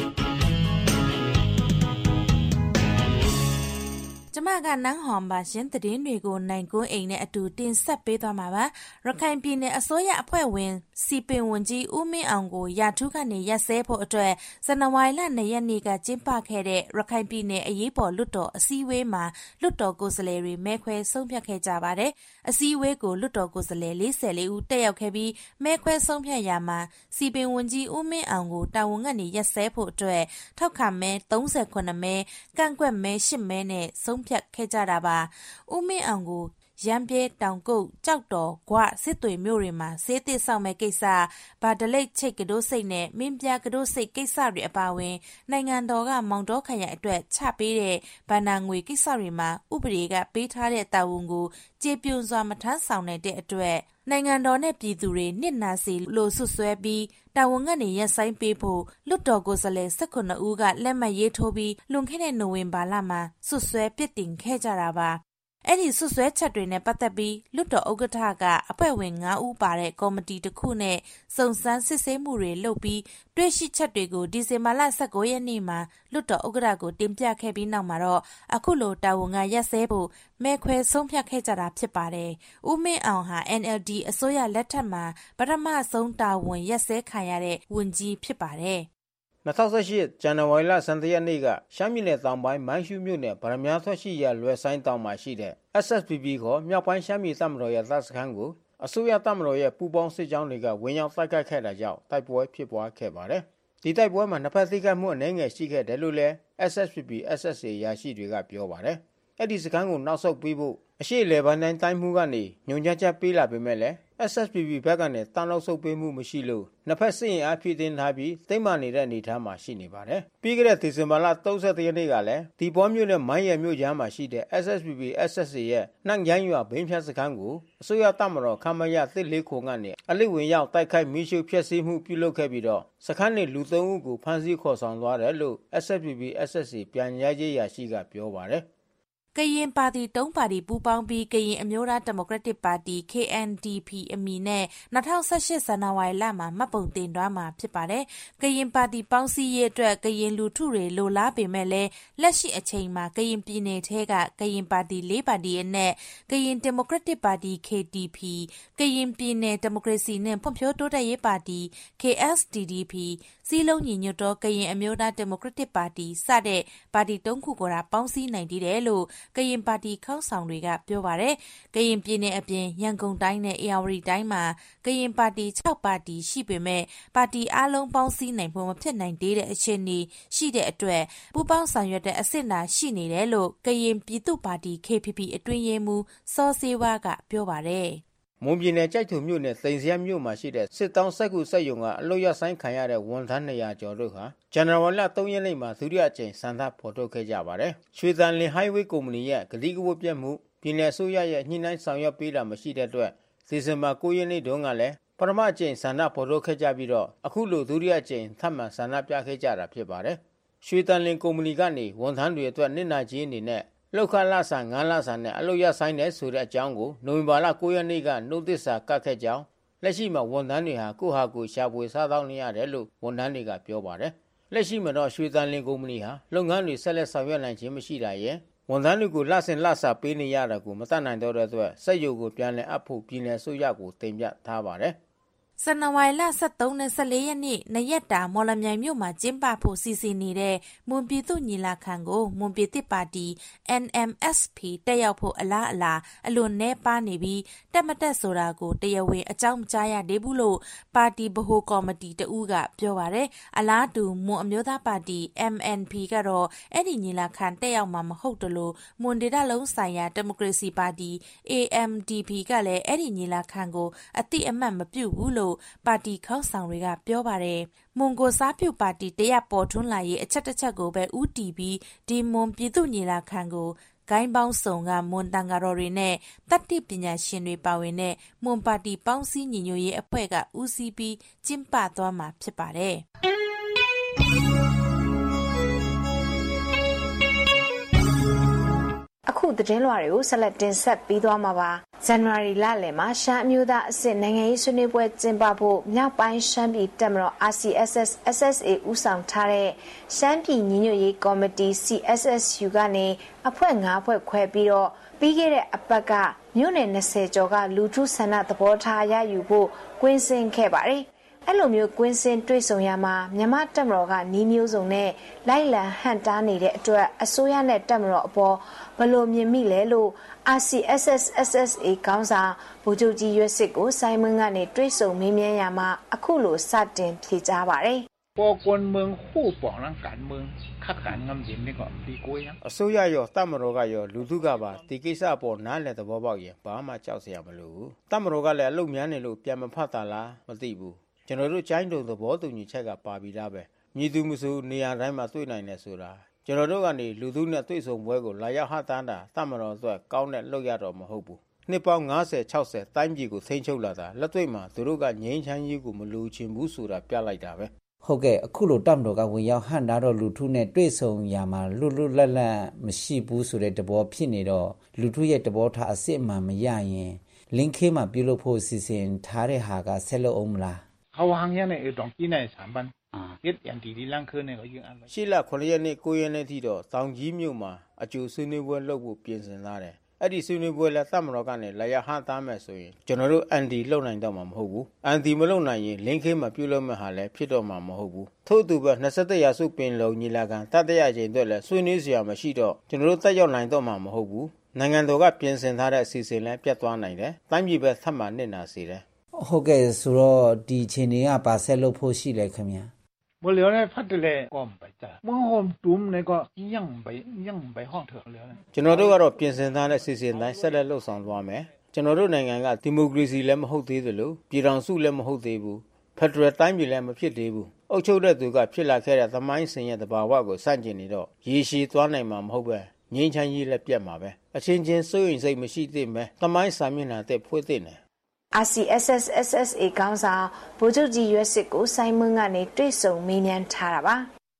ကျမကနန်းဟွန်ပါရှင်သတင်းတွေကိုနိုင်ကွန်းအိမ်နဲ့အတူတင်ဆက်ပေးသွားမှာပါရခိုင်ပြည်နယ်အစိုးရအဖွဲ့ဝင်စီပင်ဝန်ကြီးဦးမင်းအောင်ကိုရာထူးကနေရပ်စဲဖို့အတွက်ဇန်နဝါရီလ2ရက်နေ့ကကျင်းပခဲ့တဲ့ရခိုင်ပြည်နယ်အရေးပေါ်လွှတ်တော်အစည်းအဝေးမှာလွှတ်တော်ကိုယ်စားလှယ်တွေမဲခွဲဆုံးဖြတ်ခဲ့ကြပါတယ်အစည်းအဝေးကိုလွှတ်တော်ကိုယ်စားလှယ်44ဦးတက်ရောက်ခဲ့ပြီးမဲခွဲဆုံးဖြတ်ရာမှာစီပင်ဝန်ကြီးဦးမင်းအောင်ကိုတာဝန်ကနေရပ်စဲဖို့အတွက်ထောက်ခံမဲ38မဲကန့်ကွက်မဲ10မဲနဲ့ဆုံးဖြတ်ခဲ့ကြတာပါဦးမင်းအောင်ကိုရမ်းပြဲတောင်ကုတ်ကြောက်တော်ဂွစစ်တွေမြို့တွေမှာဆေးသစ်ဆောင်မဲ့ကိစ္စဗာဒလိတ်ချိတ်ကတိုးစိတ်နဲ့မင်းပြကတိုးစိတ်ကိစ္စတွေအပါအဝင်နိုင်ငံတော်ကမောင်တော်ခရိုင်အတွက်ချပေးတဲ့ဗန္နာငွေကိစ္စတွေမှာဥပဒေကပေးထားတဲ့တာဝန်ကိုကျေပြွန်စွာမထမ်းဆောင်နိုင်တဲ့အတွက်နိုင်ငံတော်နဲ့ပြည်သူတွေနစ်နာစေလို့ဆွဆွဲပြီးတာဝန်ကနေရပ်ဆိုင်းပေးဖို့လွှတ်တော်ကိုယ်စားလှယ်19ဦးကလက်မှတ်ရေးထိုးပြီးလွန်ခဲ့တဲ့နိုဝင်ဘာလမှာဆွဆွဲပြစ်တင်ခဲ့ကြတာပါအဲ့ဒီဆွဆွဲချက်တွေနဲ့ပတ်သက်ပြီးလွှတ်တော်ဥက္ကဋ္ဌကအဖွဲ့ဝင်9ဦးပါတဲ့ကော်မတီတစ်ခုနဲ့စုံစမ်းစစ်ဆေးမှုတွေလုပ်ပြီးတွေ့ရှိချက်တွေကိုဒီဇင်ဘာလ19ရက်နေ့မှာလွှတ်တော်ဥက္ကဋ္ဌကိုတင်ပြခဲ့ပြီးနောက်မှာတော့အခုလိုတာဝန်ကရပ်စဲဖို့မဲခွဲဆုံးဖြတ်ခဲ့ကြတာဖြစ်ပါတယ်။ဦးမင်းအောင်ဟာ NLD အစိုးရလက်ထက်မှာပထမဆုံးတာဝန်ရပ်စဲခံရတဲ့ဝန်ကြီးဖြစ်ပါတယ်။ 2018ဇန်နဝါရီလ17ရက်နေ့ကရှမ်းပြည်နယ်တောင်ပိုင်းမိုင်းရှူးမြို့နယ်ဗရမ ျှထွက်ရှိရလွယ်ဆိုင်တောင်မှာရှိတဲ့ SSPP ခေါ်မြောက်ပိုင်းရှမ်းပြည်တပ်မတော်ရဲ့တပ်စခန်းကိုအစိုးရတပ်မတော်ရဲ့ပူးပေါင်းစစ်ကြောင်းတွေကဝင်ရောက်တိုက်ခိုက်ခဲ့တာကြောင့်တိုက်ပွဲဖြစ်ပွားခဲ့ပါတယ်။ဒီတိုက်ပွဲမှာနှစ်ဖက်ထိခိုက်မှုအနည်းငယ်ရှိခဲ့တယ်လို့လည်း SSPP SSA ရရှိတွေကပြောပါတယ်။အဲ့ဒီစခန်းကိုနောက်ဆုတ်ပြီးဖို့အရှိလေပိုင်းတိုင်းမှုကနေညွန်ကြားချက်ပေးလာပေမဲ့လည်း SSPP ဘက်ကနေတန်းလောက်ဆုတ်ပေးမှုမရှိလို့နှစ်ဖက်စစ်ရင်အားဖြည့်တင်ထားပြီးတိတ်မှနေတဲ့အနေအထားမှာရှိနေပါတယ်။ပြီးခဲ့တဲ့ဒီဇင်ဘာလ31ရက်နေ့ကလည်းဒီပေါ်မြို့နဲ့မိုင်းရယ်မြို့ကြားမှာရှိတဲ့ SSPP SSA ရဲ့နှံ့ရိုင်းရွာဘင်းဖြတ်စခန်းကိုအစိုးရတပ်မတော်ခမရ149ကနေအလစ်ဝင်ရောက်တိုက်ခိုက်မိရှုဖျက်ဆီးမှုပြုလုပ်ခဲ့ပြီးတော့စခန်းနေလူ3ဦးကိုဖမ်းဆီးခေါ်ဆောင်သွားတယ်လို့ SSPP SSA ပြန်ကြားရေးရာရှိကပြောပါတယ်။ကရင်ပါတီ3ပါတီပူးပေါင်းပြီးကရင်အမျိုးသားဒီမိုကရက်တစ်ပါတီ KNDP အမည်နဲ့2018ဇန်နဝါရီလမှာမှတ်ပုံတင်သွားမှာဖြစ်ပါတယ်။ကရင်ပါတီပေါင်းစည်းရေးအတွက်ကရင်လူထုတွေလိုလားပေမဲ့လည်းလက်ရှိအချိန်မှာကရင်ပြည်နယ်ထဲကကရင်ပါတီ4ပါတီအနက်ကရင်ဒီမိုကရက်တစ်ပါတီ KDP ကရင်ပြည်နယ်ဒီမိုကရေစီနဲ့ဖွံ့ဖြိုးတိုးတက်ရေးပါတီ KSDDP စီလုံးညီညွတ်သောကရင်အမျိုးသားဒီမိုကရက်တစ်ပါတီစတဲ့ပါတီ3ခုကိုပေါင်းစည်းနိုင်တယ်လို့ကရင်ပါတီခေါင်းဆောင်တွေကပြောပါတယ်။ကရင်ပြည်နယ်အပြင်ရန်ကုန်တိုင်းနဲ့ဧရာဝတီတိုင်းမှာကရင်ပါတီ6ပါတီရှိပေမဲ့ပါတီအလုံးပေါင်းစည်းနိုင်ဖို့မဖြစ်နိုင်သေးတဲ့အခြေအနေရှိတဲ့အတွက်ပူးပေါင်းဆောင်ရွက်တဲ့အဆင့်သာရှိနေတယ်လို့ကရင်ပြည်သူ့ပါတီ KPP အတွင်းရေးမှူးစောစေးဝါကပြောပါတယ်။မွန်ပြည်နယ်ကြိုက်ထုံမြို့နယ်သိမ်စရမြို့မှာရှိတဲ့စစ်တောင်းစက်ကူစက်ယုံကအလုရဆိုင်ခံရတဲ့ဝန်ထမ်း200ကျော်တို့ဟာဇန်နဝါရီလ3ရက်နေ့မှာဒုတိယအကြိမ်စံသတ်ဖော်ထုတ်ခဲ့ကြပါတယ်။ရွှေသန်လင်ဟိုင်းဝေးကုမ္ပဏီရဲ့ဂတိကဝတ်ပြတ်မှုပြည်နယ်အစိုးရရဲ့ညှိနှိုင်းဆောင်ရွက်ပေးတာမရှိတဲ့အတွက်ဒီဇင်ဘာ9ရက်နေ့တုန်းကလည်းပထမအကြိမ်စံသတ်ဖော်ထုတ်ခဲ့ကြပြီးတော့အခုလိုဒုတိယအကြိမ်ထပ်မံစံသတ်ပြခဲ့ကြတာဖြစ်ပါတယ်။ရွှေသန်လင်ကုမ္ပဏီကနေဝန်ထမ်းတွေအတွက်နစ်နာကြေးအနေနဲ့လောက်ခလဆန်9လဆန်နဲ့အလုပ်ရဆိုင်တဲ့ဆိုတဲ့အကြောင်းကိုနိုဝင်ဘာလ9ရက်နေ့ကနှုတ်သစ္စာကတ်ခဲ့ကြောင်းလက်ရှိမှာဝန်ထမ်းတွေဟာကိုဟာကိုရှာဖွေစားသောက်နေရတယ်လို့ဝန်ထမ်းတွေကပြောပါတယ်။လက်ရှိမှာတော့ရွှေသန်လင်ကုမ္ပဏီဟာလုပ်ငန်းတွေဆက်လက်ဆောင်ရွက်နိုင်ခြင်းမရှိတာရဲ့ဝန်ထမ်းတွေကိုလဆင်လစာပေးနေရတာကိုမတတ်နိုင်တော့တဲ့အတွက်စက်ရုပ်ကိုပြန်လည်အပ်ဖို့ပြည်내ဆိုရကိုတင်ပြထားပါတယ်။ဇန်နဝါရီလ23နဲ့14ရက်နေ့နှစ်ရက်တာမော်လမြိုင်မြို့မှာကျင်းပဖို့စီစဉ်နေတဲ့မွန်ပြည်သူညီလာခံကိုမွန်ပြည်သစ်ပါတီ NMSP တက်ရောက်ဖို့အလားအလွန်နှဲပါနေပြီးတက်မတက်ဆိုတာကိုတရားဝင်အကြောင်းမကြားရသေးဘူးလို့ပါတီဗဟိုကော်မတီတဦးကပြောပါတယ်။အလားတူမွန်အမျိုးသားပါတီ MNP ကတော့အဲ့ဒီညီလာခံတက်ရောက်မှာမဟုတ်တယ်လို့မွန်ဒေသလုံးဆိုင်ရာဒီမိုကရေစီပါတီ AMDP ကလည်းအဲ့ဒီညီလာခံကိုအတိအမှတ်မပြုဘူးလို့ပါတီခေါင်းဆောင်တွေကပြောပါတယ်။မွန်ကိုစားပြုပါတီတရပေါ်ထွန်းလာရေးအချက်တစ်ချက်ကိုပဲဥတီပြီးဒီမွန်ပြည်သူညီလာခံကိုဂိုင်းပေါင်းစုံကမွန်တန်ဃာတော်တွေနဲ့တတ္တိပညာရှင်တွေပါဝင်တဲ့မွန်ပါတီပေါင်းစည်းညီညွတ်ရေးအဖွဲ့ကဦးစီးပြီးကျင်းပသွားမှာဖြစ်ပါတယ်။အခုသတင်းလွှာတွေကိုဆက်လက်တင်ဆက်ပြီးသွားမှာပါဇန်နဝါရီလလယ်မှာရှမ်းအမျိုးသားအဆင့်နိုင်ငံရေးဆွေးနွေးပွဲကျင်းပဖို့မြောက်ပိုင်းရှမ်းပြည်တပ်မတော် RCSS SSA ဦးဆောင်ထားတဲ့ရှမ်းပြည်ညီညွတ်ရေးကော်မတီ CSSU ကနေအဖွဲ့9ဖွဲ့ခွဲပြီးတော့ပြီးခဲ့တဲ့အပတ်ကမြို့နယ်20ကျော်ကလူထုဆန္ဒသဘောထားရယူဖို့ကွင်းဆင်းခဲ့ပါတယ်အဲ့လိုမျိုးကွင်းစင်တွေ့ဆုံရမှာမြန်မာတပ်မတော်ကနီးမျိုးစုံနဲ့လိုက်လံဟန်တားနေတဲ့အတွက်အစိုးရနဲ့တပ်မတော်အပေါ်ဘလို့မြင်မိလဲလို့ RCSS SSA ခေါင်းဆောင်ဗိုလ်ချုပ်ကြီးရွက်စစ်ကိုစိုင်းမင်းကနေတွေ့ဆုံမေးမြန်းရမှာအခုလိုစတင်ဖြေကြားပါတယ်พอคนเมืองคู่ปองนั้นการเมืองคัดการงำดินนี่ก็ดีกว่าအစိုးရရောတပ်မတော်ကရောလူထုကပါဒီကိစ္စအပေါ်နားလည်သဘောပေါက်ရင်ဘာမှကြောက်စရာမလိုဘူးတပ်မတော်ကလည်းအလုပ်များနေလို့ပြန်မဖတ်တာလားမသိဘူးကျွန်တော်တို့ကျိုင်းတုံသဘောတူညီချက်ကပါပြီးသားပဲမြည်သူမဆိုနေရာတိုင်းမှာတွေ့နိုင်တယ်ဆိုတာကျွန်တော်တို့ကနေလူထုနဲ့တွေ့ဆုံပွဲကိုလာရောက်ဟတန်းတာတပ်မတော်အတွက်ကောင်းတဲ့လုပ်ရတော့မဟုတ်ဘူးနှစ်ပေါင်း50 60တိုင်းပြည်ကိုထိန်းချုပ်လာတာလက်တွေ့မှာသူတို့ကငြိမ်းချမ်းရေးကိုမလိုချင်ဘူးဆိုတာပြလိုက်တာပဲဟုတ်ကဲ့အခုလိုတပ်မတော်ကဝင်ရောက်ဟန်တာတော့လူထုနဲ့တွေ့ဆုံရမှာလွတ်လွတ်လပ်လပ်မရှိဘူးဆိုတဲ့သဘောဖြစ်နေတော့လူထုရဲ့သဘောထားအစစ်အမှန်မရရင်လင်းခေးမှာပြုလုပ်ဖို့စီစဉ်ထားတဲ့ဟာကဆက်လုပ်အောင်မလားเขาวางเนี่ยในตรงที่ใน3บันเฮ็ดอย่างที่ล่างคืนเนี่ยก็ยิงอันရှေ့လ9ရက်နေ့9ရက်နေ့ထိတော့တောင်ကြီးမြို့မှာအကျိုးဆွေးနွေးပွဲလုပ်ဖို့ပြင်ဆင်ထားတယ်အဲ့ဒီဆွေးနွေးပွဲလဲတပ်မတော်ကနေလာရဟန်းသားမယ်ဆိုရင်ကျွန်တော်တို့အန်တီလုံနိုင်တော့မှာမဟုတ်ဘူးအန်တီမလုံနိုင်ရင်လင်းခေးမှာပြုလုပ်မဲ့ဟာလဲဖြစ်တော့မှာမဟုတ်ဘူးထို့သူပဲ21ရာစုပင်လုံညီလာခံတတိယအကြိမ်အတွက်လဲဆွေးနွေးစရာမရှိတော့ကျွန်တော်တို့တက်ရောက်နိုင်တော့မှာမဟုတ်ဘူးနိုင်ငံတော်ကပြင်ဆင်ထားတဲ့အစီအစဉ်လဲပြတ်သွားနိုင်တယ်တိုင်းပြည်ပဲသတ်မှတ်နစ်နာစေတယ်ဟုတ်ကဲ့ဆိုတော့ဒီအချိန်တွေကပါဆက်လုပ်ဖို့ရှိလဲခင်ဗျာဘယ်လိုလဲဖတ်တယ်လေကောမပဲမဟုတ်တူးနေก็ยังไปห้องเถอะเลยကျွန်တော်တို့ကတော့ပြင်ဆင်ထားတဲ့စီစဉ်တိုင်းဆက်လက်လှုပ်ဆောင်သွားမယ်ကျွန်တော်တို့နိုင်ငံကဒီမိုကရေစီလည်းမဟုတ်သေးသလိုပြည်ထောင်စုလည်းမဟုတ်သေးဘူးဖက်ဒရယ်တိုင်းပြည်လည်းမဖြစ်သေးဘူးအုပ်ချုပ်တဲ့သူကဖြစ်လာခဲ့တဲ့သမိုင်းစင်ရဲ့တဘာဝကိုစန့်ကျင်နေတော့ရေရှည်သွားနိုင်မှာမဟုတ်ပဲငြိမ်းချမ်းရေးလည်းပြတ်မှာပဲအချင်းချင်းစိုးရိမ်စိတ်မရှိသင့်ပဲသမိုင်းစာမျက်နှာသက်ဖွင့်သင့်တယ် RCSS SSA ခေါင်းဆောင်ဗိုလ်ချုပ်ကြီးရွက်စစ်ကိုစိုင်းမင်းကနေတွေ့ဆုံမေးမြန်းထားတာပါ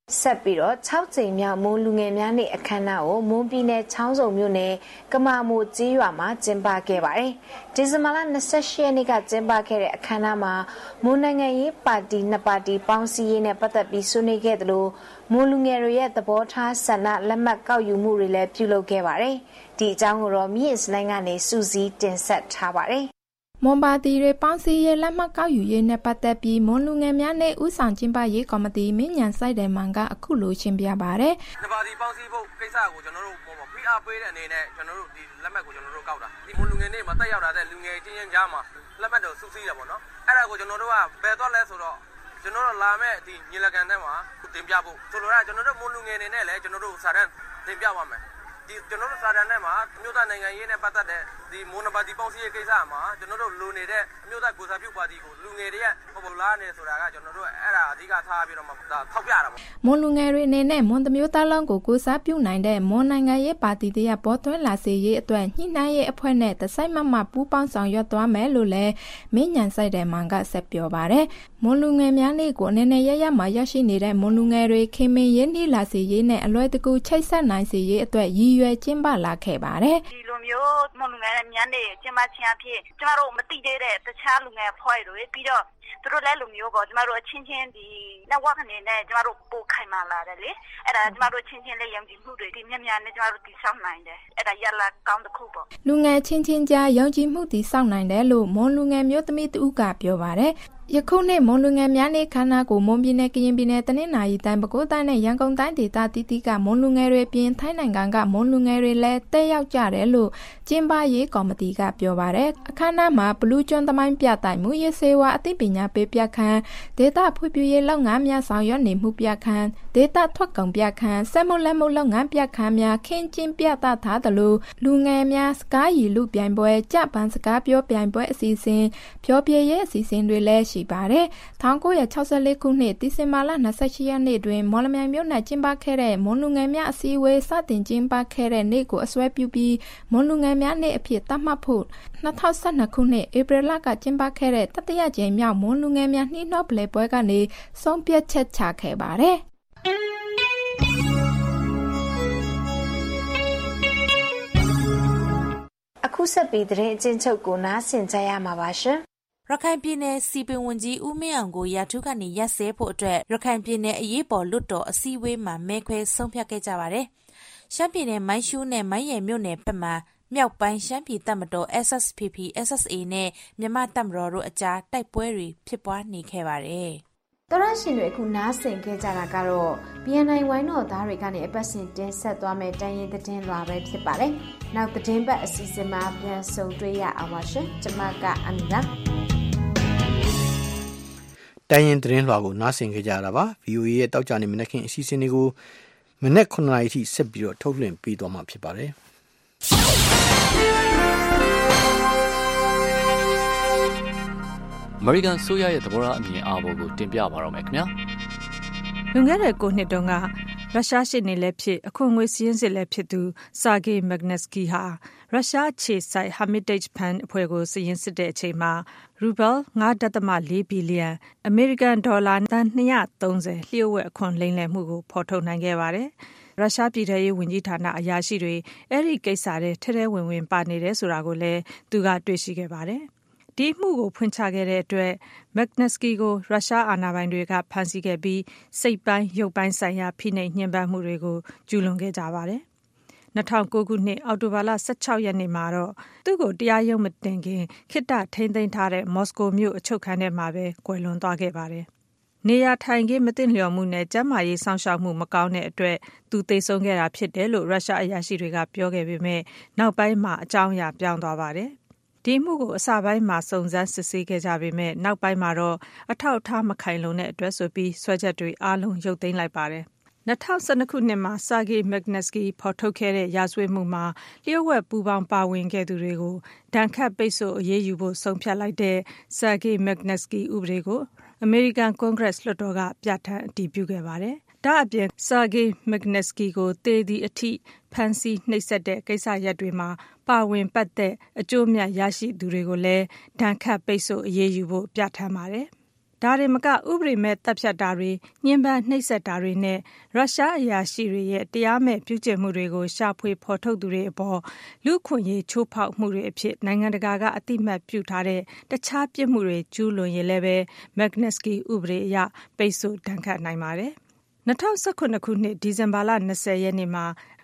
ဆက်ပြီးတော့6ကြိမ်မြောက်မွန်လူငယ်များနေ့အခမ်းအနားကိုမွန်ပြည်နယ်ချောင်းစုံမြို့နယ်ကမာမိုကျေးရွာမှာကျင်းပခဲ့ပါတယ်။ဒီဇင်ဘာလ28ရက်နေ့ကကျင်းပခဲ့တဲ့အခမ်းအနားမှာမွန်နိုင်ငံရေးပါတီ2ပါတီပေါင်းစည်းရေးနဲ့ပတ်သက်ပြီးဆွေးနွေးခဲ့သလိုမွန်လူငယ်တွေရဲ့သဘောထားဆန္ဒလက်မှတ်ကောက်ယူမှုတွေလည်းပြုလုပ်ခဲ့ပါတယ်။ဒီအကြောင်းကိုတော့မြင့်စလိုင်းကနေစူးစီးတင်ဆက်ထားပါတယ်မွန်ပါတီတွေပေါင်းစည်းရေးလက်မှတ်ကောက်ယူရေးနဲ့ပတ်သက်ပြီးမွန်လူငယ်များနဲ့ဦးဆောင်ကျင်းပရေးကော်မတီမင်းညံဆိုင်တယ်မှန်ကအခုလိုရှင်းပြပါတယ်။ဒီပါတီပေါင်းစည်းဖို့ကိစ္စကိုကျွန်တော်တို့ဖိအားပေးတဲ့အနေနဲ့ကျွန်တော်တို့ဒီလက်မှတ်ကိုကျွန်တော်တို့ကောက်တာ။ဒီမွန်လူငယ်တွေမှာတက်ရောက်လာတဲ့လူငယ်ချင်းချင်းကြားမှာလက်မှတ်တော့စုစည်းရပါတော့။အဲ့ဒါကိုကျွန်တော်တို့ကဘယ်တော့လဲဆိုတော့ကျွန်တော်တို့လာမဲ့ဒီညီလာခံထဲမှာတင်ပြဖို့ဆိုလိုတာကျွန်တော်တို့မွန်လူငယ်တွေနဲ့လည်းကျွန်တော်တို့စာတမ်းတင်ပြပါမယ်။ဒီကျွန်တော်တို့စာတမ်းထဲမှာမြို့သားနိုင်ငံရေးနဲ့ပတ်သက်တဲ့ဒီမွန်ပါတီပေါင်းစည်းရေးကိစ္စမှာကျွန်တော်တို့လူနေတဲ့မြို့သားကိုစားပြုပါတီကိုလူငယ်တွေရဲ့ပေါ်လာနေဆိုတာကကျွန်တော်တို့အဲ့ဒါအဓိကထားပြီးတော့မှထောက်ပြတာပေါ့မွန်လူငယ်တွေအနေနဲ့မွန်မျိုးသားလုံးကိုကိုစားပြုနိုင်တဲ့မွန်နိုင်ငံရေးပါတီတွေပေါ်သွင်းလာစေရေးအတွက်ညှိနှိုင်းရေးအဖွဲ့နဲ့တစိုက်မမပူးပေါင်းဆောင်ရွက်သွားမယ်လို့လည်းမင်းညံဆိုင်တဲ့မှန်ကဆက်ပြောပါတယ်မွန်လူငယ်များနေ့ကိုအနေနဲ့ရရမှာရရှိနေတဲ့မွန်လူငယ်တွေခင်မင်ရင်းနှီးလာစေရေးနဲ့အလွယ်တကူချိတ်ဆက်နိုင်စေရေးအတွက်ရည်ရွယ်ကျင်းပလာခဲ့ပါတယ်ဒီလိုမျိုးမွန်လူငယ်များနေ့ကျင်းပခြင်းအဖြစ်ကျမတို့မသိသေးတဲ့တခြားလူငယ်ဖွဲ့တွေပြီးတော့သူတို့လည်းလူမျိုးပေါ့ကျမတို့အချင်းချင်းဒီ network အနေနဲ့ကျမတို့ပို့ခိုင်မာလာတယ်လေအဲ့ဒါကျမတို့ချင်းချင်းလေးယုံကြည်မှုတွေဒီမြများနဲ့ကျမတို့တည်ဆောက်နိုင်တယ်အဲ့ဒါရလာကောင်းတစ်ခုပေါ့လူငယ်ချင်းချင်းကြားယုံကြည်မှုတည်ဆောက်နိုင်တယ်လို့မွန်လူငယ်မျိုးသမီးတူကပြောပါတယ်ယခုနှစ်မွန်လူငယ်များနေ့ခမ်းနားကိုမွန်ပြည်နယ်ကရင်ပြည်နယ်တနင်္သာရီတိုင်းပဲခူးတိုင်းနဲ့ရန်ကုန်တိုင်းဒေသတီးတီးကမွန်လူငယ်တွေပြင်ထိုင်းနိုင်ငံကမွန်လူငယ်တွေလည်းတက်ရောက်ကြတယ်လို့ကျင်းပရေးကော်မတီကပြောပါတယ်အခမ်းအနားမှာဘလူးကျွန်းသမိုင်းပြတိုင်မှုရေးစေဝါအသိပညာပေးပြခန်းဒေသဖွံ့ဖြိုးရေးလုပ်ငန်းများဆောင်ရွက်နေမှုပြခန်းဒေသထွက်ကုန်ပြခန်းစက်မှုလက်မှုလုပ်ငန်းပြခန်းများခင်းကျင်းပြသထားသလိုလူငယ်များစကားရည်လူပြိုင်ပွဲကြပန်းစကားပြောပြိုင်ပွဲအစီအစဉ်ဖြောပြရေးအစီအစဉ်တွေလည်းရှိပါတယ်1964ခုနှစ်ဒီဇင်ဘာလ28ရက်နေ့တွင်မော်လမြိုင်မြို့၌ကျင်းပခဲ့တဲ့မွန်လူငယ်များအစည်းအဝေးစတင်ကျင်းပခဲ့တဲ့နေ့ကိုအစွဲပြုပြီးမွန်လူငယ်များနေ့အဖြစ်သတ်မှတ်ဖို့2012ခုနှစ်ဧပြီလကကျင်းပခဲ့တဲ့တတိယကြိမ်မြောက်မွန်လူငယ်များနှီးနှောပလဲပွဲကနေဆုံးဖြတ်ချက်ချခဲ့ပါတယ်အခုဆက်ပြီးသတင်းအကျဉ်းချုပ်ကိုနားဆင်ကြရမှာပါရှင်ရခိုင်ပြည်နယ်စီပင်ဝန်ကြီးဦးမင်းအောင်ကိုရာထူးကနေရပ်စဲဖို့အတွက်ရခိုင်ပြည်နယ်အရေးပေါ်လွတ်တော်အစည်းအဝေးမှာမဲခွဲဆုံးဖြတ်ခဲ့ကြပါတယ်။ရှမ်းပြည်နယ်မိုင်းရှူးနဲ့မိုင်းရယ်မြို့နယ်ဘက်မှာမြောက်ပိုင်းရှမ်းပြည်တပ်မတော် SSPP SSA နဲ့မြန်မာတပ်မတော်တို့အကြားတိုက်ပွဲတွေဖြစ်ပွားနေခဲ့ပါတယ်။တော်ရရှင်တွေအခုနားဆင်ခဲ့ကြတာကတော့ BNI ဝိုင်းတော်သားတွေကနေအပတ်စဉ်တင်ဆက်သွားမယ့်တိုင်းရင်းသတင်းလွှာပဲဖြစ်ပါတယ်။နောက်သတင်းပတ်အစီအစဉ်မှာပြန်ဆုံတွေ့ရအောင်ပါရှင်။ကျွန်မကအမီပါတိုင်းရင်သတင်းလွှာကိုနားဆင်ခဲ့ကြရတာပါ VOA ရဲ့တောက်ကြနေမနက်ခင်းအစီအစဉ်တွေကိုမနက်9:00နာရီထိဆက်ပြီးတော့ထုတ်လွှင့်ပေးသွားမှာဖြစ်ပါတယ်အမေရိကန်ဆိုရရဲ့သဘောထားအမြင်အာဘော်ကိုတင်ပြပါတော့မယ်ခင်ဗျာလွန်ခဲ့တဲ့9နှစ်တုန်းကရုရှားရှေ့နေလည်းဖြစ်အခွန်ငွေစည်းရင်းစစ်လည်းဖြစ်သူစာဂေးမက်ဂနက်စကီဟာရုရှားခြေစိုက် Hermitage Fund အဖွဲ့ကိုစည်းရင်းစစ်တဲ့အချိန်မှာရူဘယ် 9.4 ဘီလီယံအမေရိကန်ဒေါ်လာသန်း230လျှို့ဝှက်အခွန်လိမ်လည်မှုကိုဖော်ထုတ်နိုင်ခဲ့ပါတယ်။ရုရှားပြည်ထရေးဝန်ကြီးဌာနအရာရှိတွေအဲ့ဒီကိစ္စတွေထဲထဲဝင်ဝင်ပါနေတယ်ဆိုတာကိုလည်းသူကတွေ့ရှိခဲ့ပါတယ်။ဒီမှုကိုဖွင့်ချခဲ့တဲ့အတွက်မက်ဂနက်စကီကိုရုရှားအာဏာပိုင်တွေကဖမ်းဆီးခဲ့ပြီးစိတ်ပိုင်းရုပ်ပိုင်းဆိုင်ရာဖိနှိပ်ညှဉ်းပန်းမှုတွေကိုကျူးလွန်ခဲ့ကြပါတယ်။2009ခုနှစ်အောက်တိုဘာလ16ရက်နေ့မှာတော့သူ့ကိုတရားရုံးမတင်ခင်ခေတ္တထိန်းသိမ်းထားတဲ့မော်စကိုမြို့အချုပ်ခန်းထဲမှာပဲကွယ်လွန်သွားခဲ့ပါတယ်။နေရာထိုင်ခင်းမသင့်လျော်မှုနဲ့ကျန်းမာရေးစောင့်ရှောက်မှုမကောင်းတဲ့အတွက်သူသေဆုံးခဲ့တာဖြစ်တယ်လို့ရုရှားအရာရှိတွေကပြောခဲ့ပေမဲ့နောက်ပိုင်းမှာအကြောင်းအရာပြောင်းသွားပါတယ်။ဒီမှုကိုအစပိုင်းမှာစုံစမ်းစစ်ဆေးခဲ့ကြပေမဲ့နောက်ပိုင်းမှာတော့အထောက်အထားမခိုင်လုံတဲ့အတွက်ဆိုပြီးဆွဲချက်တွေအားလုံးရုပ်သိမ်းလိုက်ပါတယ်2012ခုနှစ်မှာစာဂေးမက်ဂနက်စကီဖော်ထုတ်ခဲ့တဲ့ရာဇဝတ်မှုမှာလျှို့ဝှက်ပူးပေါင်းပါဝင်ခဲ့သူတွေကိုဒဏ်ခတ်ပိတ်ဆို့အရေးယူဖို့ဆုံးဖြတ်လိုက်တဲ့စာဂေးမက်ဂနက်စကီဥပဒေကိုအမေရိကန်ကွန်ဂရက်လွှတ်တော်ကပြဋ္ဌာန်းအတည်ပြုခဲ့ပါတယ်။ဒါအပြင်စာဂေးမက်ဂနက်စကီကိုသေသည့်အထိဖမ်းဆီးနှိပ်စက်တဲ့ကိစ္စရပ်တွေမှာပါဝင်ပတ်သက်အကျိုးမြတ်ရရှိသူတွေကိုလည်းဒဏ်ခတ်ပိတ်ဆို့အရေးယူဖို့ပြဋ္ဌာန်းပါတယ်။ဒါတွေမကဥပဒေမဲ့တပ်ဖြတ်တာတွေညှဉ်းပန်းနှိပ်စက်တာတွေနဲ့ရုရှားအရာရှိတွေရဲ့တရားမဲ့ပြုကျင့်မှုတွေကိုရှာဖွေဖော်ထုတ်သူတွေအပေါ်လူ့ခွင့်ရေးချိုးဖောက်မှုတွေအဖြစ်နိုင်ငံတကာကအသိမှတ်ပြုထားတဲ့တခြားပြစ်မှုတွေကျူးလွန်ရင်လည်းပဲ Magnitsky ဥပဒေအရပိတ်ဆို့ဒဏ်ခတ်နိုင်ပါတယ်။2019ခုနှစ်ဒီဇင်ဘာလ20ရက်နေ့မှာ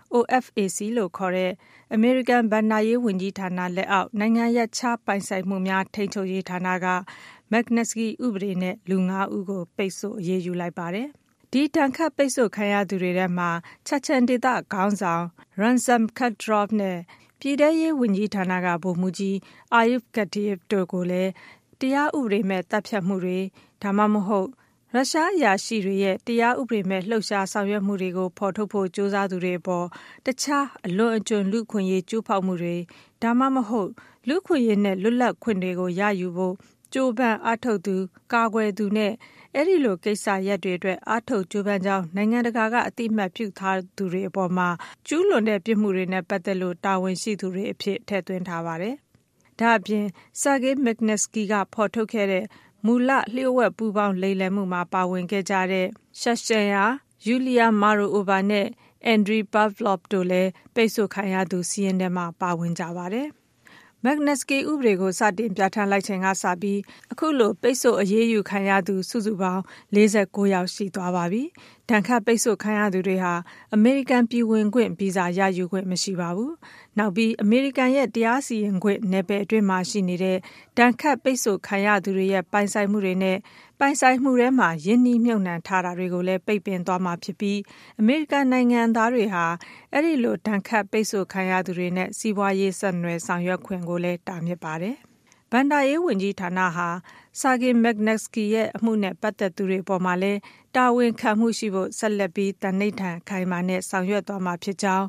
OFAC လို့ခေါ်တဲ့အမေရိကန်ဘဏ္ဍာရေးဝန်ကြီးဌာနလက်အောက်နိုင်ငံရပ်ခြားပိုင်ဆိုင်မှုများထိန်းချုပ်ရေးဌာနကMagnitsky ဥပဒေနဲ့လူ9ဦးကိုပိတ်ဆို့အရေးယူလိုက်ပါတယ်။ဒီတန်ခတ်ပိတ်ဆို့ခံရသူတွေထဲမှာချက်ချန်ဒေသခေါင်းဆောင် Ransom Kadyrov နဲ့ပြည်ထရေးဝန်ကြီးဌာနကဗိုလ်မှူးကြီး Ayub Kadiyev တို့ကိုလည်းတရားဥပဒေမဲ့တပ်ဖြတ်မှုတွေဒါမှမဟုတ်ရုရှားအရာရှိတွေရဲ့တရားဥပဒေမဲ့လှုပ်ရှားဆောင်ရွက်မှုတွေကိုဖော်ထုတ်ဖို့ကြိုးစားသူတွေအပေါ်တခြားအလွန်အကျွံလူ့ခွင့်ရေးကျူးဖောက်မှုတွေဒါမှမဟုတ်လူ့ခွင့်ရေးနဲ့လွတ်လပ်ခွင့်တွေကိုရယူဖို့ကြိုးပမ်းအားထုတ်သူကာကွယ်သူနဲ့အဲ့ဒီလိုကိစ္စရပ်တွေအတွက်အားထုတ်ကြိုးပမ်းကြောင်းနိုင်ငံတကာကအသိမှတ်ပြုထားသူတွေအပေါ်မှာကျူးလွန်တဲ့ပြစ်မှုတွေနဲ့ပတ်သက်လို့တာဝန်ရှိသူတွေအဖြစ်ထည့်သွင်းထားပါတယ်။ဒါအပြင် Sergei Magnitsky ကဖော်ထုတ်ခဲ့တဲ့မူလလျှို့ဝှက်ပူးပေါင်းလိမ်လည်မှုမှာပါဝင်ခဲ့ကြတဲ့ Shashaya, Yulia Marova နဲ့ Andrei Pavlov တို့လည်းပိတ်ဆို့ခံရသူစီးရင်ထဲမှာပါဝင်ကြပါတယ်။ Magnitsky ဥပဒေကိုစတင်ပြဋ္ဌာန်းလိုက်ချိန်ကစပြီးအခုလိုပိတ်ဆို့အရေးယူခံရသူစုစုပေါင်း49ယောက်ရှိသွားပါပြီ။ဒဏ်ခတ်ပိတ်ဆို့ခံရသူတွေဟာအမေရိကန်ပြည်ဝင်ခွင့်ဗီဇာရယူခွင့်မရှိပါဘူး။နောက်ပြီးအမေရိကန်ရဲ့တရားစီရင်ခွင့်နယ်ပယ်အတွင်းမှာရှိနေတဲ့ဒဏ်ခတ်ပိတ်ဆို့ခံရသူတွေရဲ့ပိုင်ဆိုင်မှုတွေနဲ့ပိုင်ဆိုင်မှုထဲမှာယင်းနှိမ့်မြုပ်နှံထားတာတွေကိုလည်းပိတ်ပင်သွားမှာဖြစ်ပြီးအမေရိကန်နိုင်ငံသားတွေဟာအဲ့ဒီလိုဒဏ်ခတ်ပိတ်ဆို့ခံရသူတွေနဲ့စီးပွားရေးဆက်နွယ်ဆောင်ရွက်ခွင့်ကိုလည်းတားမြစ်ပါတယ်။ဘဏ္ဍာရေးဝန်ကြီးဌာနဟာSergei Magnitsky ရဲ့အမှုနဲ့ပတ်သက်သူတွေပေါ်မှာလည်းတာဝန်ခံမှုရှိဖို့ဆက်လက်ပြီးတန်နှိပ်ထန်ခိုင်မာနဲ့ဆောင်ရွက်သွားမှာဖြစ်ကြောင်း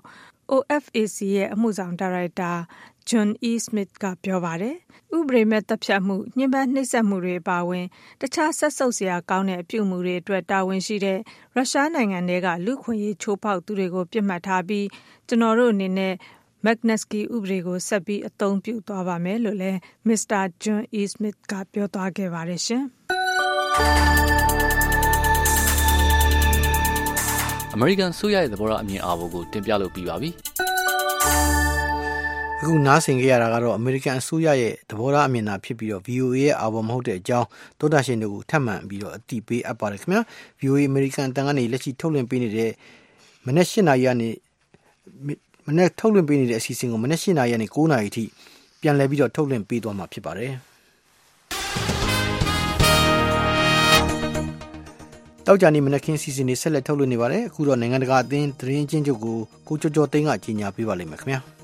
OFAC ရဲ့အမှုဆောင်ဒါရိုက်တာJohn E. Smith ကပြောပါတယ်။ဥပဒေမဲ့တပ်ဖြတ်မှုညှဉ်းပန်းနှိပ်စက်မှုတွေအပါအဝင်တခြားဆက်ဆုပ်စရာကောင်းတဲ့အပြုအမူတွေအတွက်တာဝန်ရှိတဲ့ရုရှားနိုင်ငံတွေကလူ့ခွင့်ရေးချိုးဖောက်သူတွေကိုပြစ်မှတ်ထားပြီးကျွန်တော်တို့အနေနဲ့Magnitsky ဥပဒေကိုဆက်ပြီးအသုံးပြုသွားပါမယ်လို့လည်း Mr. John E. Smith ကပြောသွားခဲ့ပါတယ်ရှင်။အမေရိကန်ဆိုရရဲ့သဘောထားအမြင်အာဘော်ကိုတင်ပြလို့ပြီးပါပြီ။အခုနားဆင်ကြရတာကတော့အမေရိကန်အစိုးရရဲ့သဘောထားအမြင်သာဖြစ်ပြီးတော့ VOA ရဲ့အာဘော်မဟုတ်တဲ့အကြောင်းသောတာရှင်တို့ကိုထပ်မံပြီးတော့အသိပေးအပ်ပါတယ်ခင်ဗျာ။ VOA အမေရိကန်အတန်ကနေလက်ရှိထုတ်လွှင့်ပေးနေတဲ့မနက်၈နာရီကနေမနေ့ထုတ်လွှင့်ပေးနေတဲ့အစီအစဉ်ကိုမနေ့၈နာရီကနေ9နာရီအထိပြန်လည်ပြီးတော့ထုတ်လွှင့်ပေးသွားမှာဖြစ်ပါတယ်။တောက်ကြနေမနက်ခင်းစီစဉ်နေဆက်လက်ထုတ်လွှင့်နေပါတယ်။အခုတော့နိုင်ငံတကာအသင်းသတင်းချင်းချုပ်ကိုကျော်ကျော်သိန်းကကြီးညာပေးပါလိမ့်မယ်ခင်ဗျာ။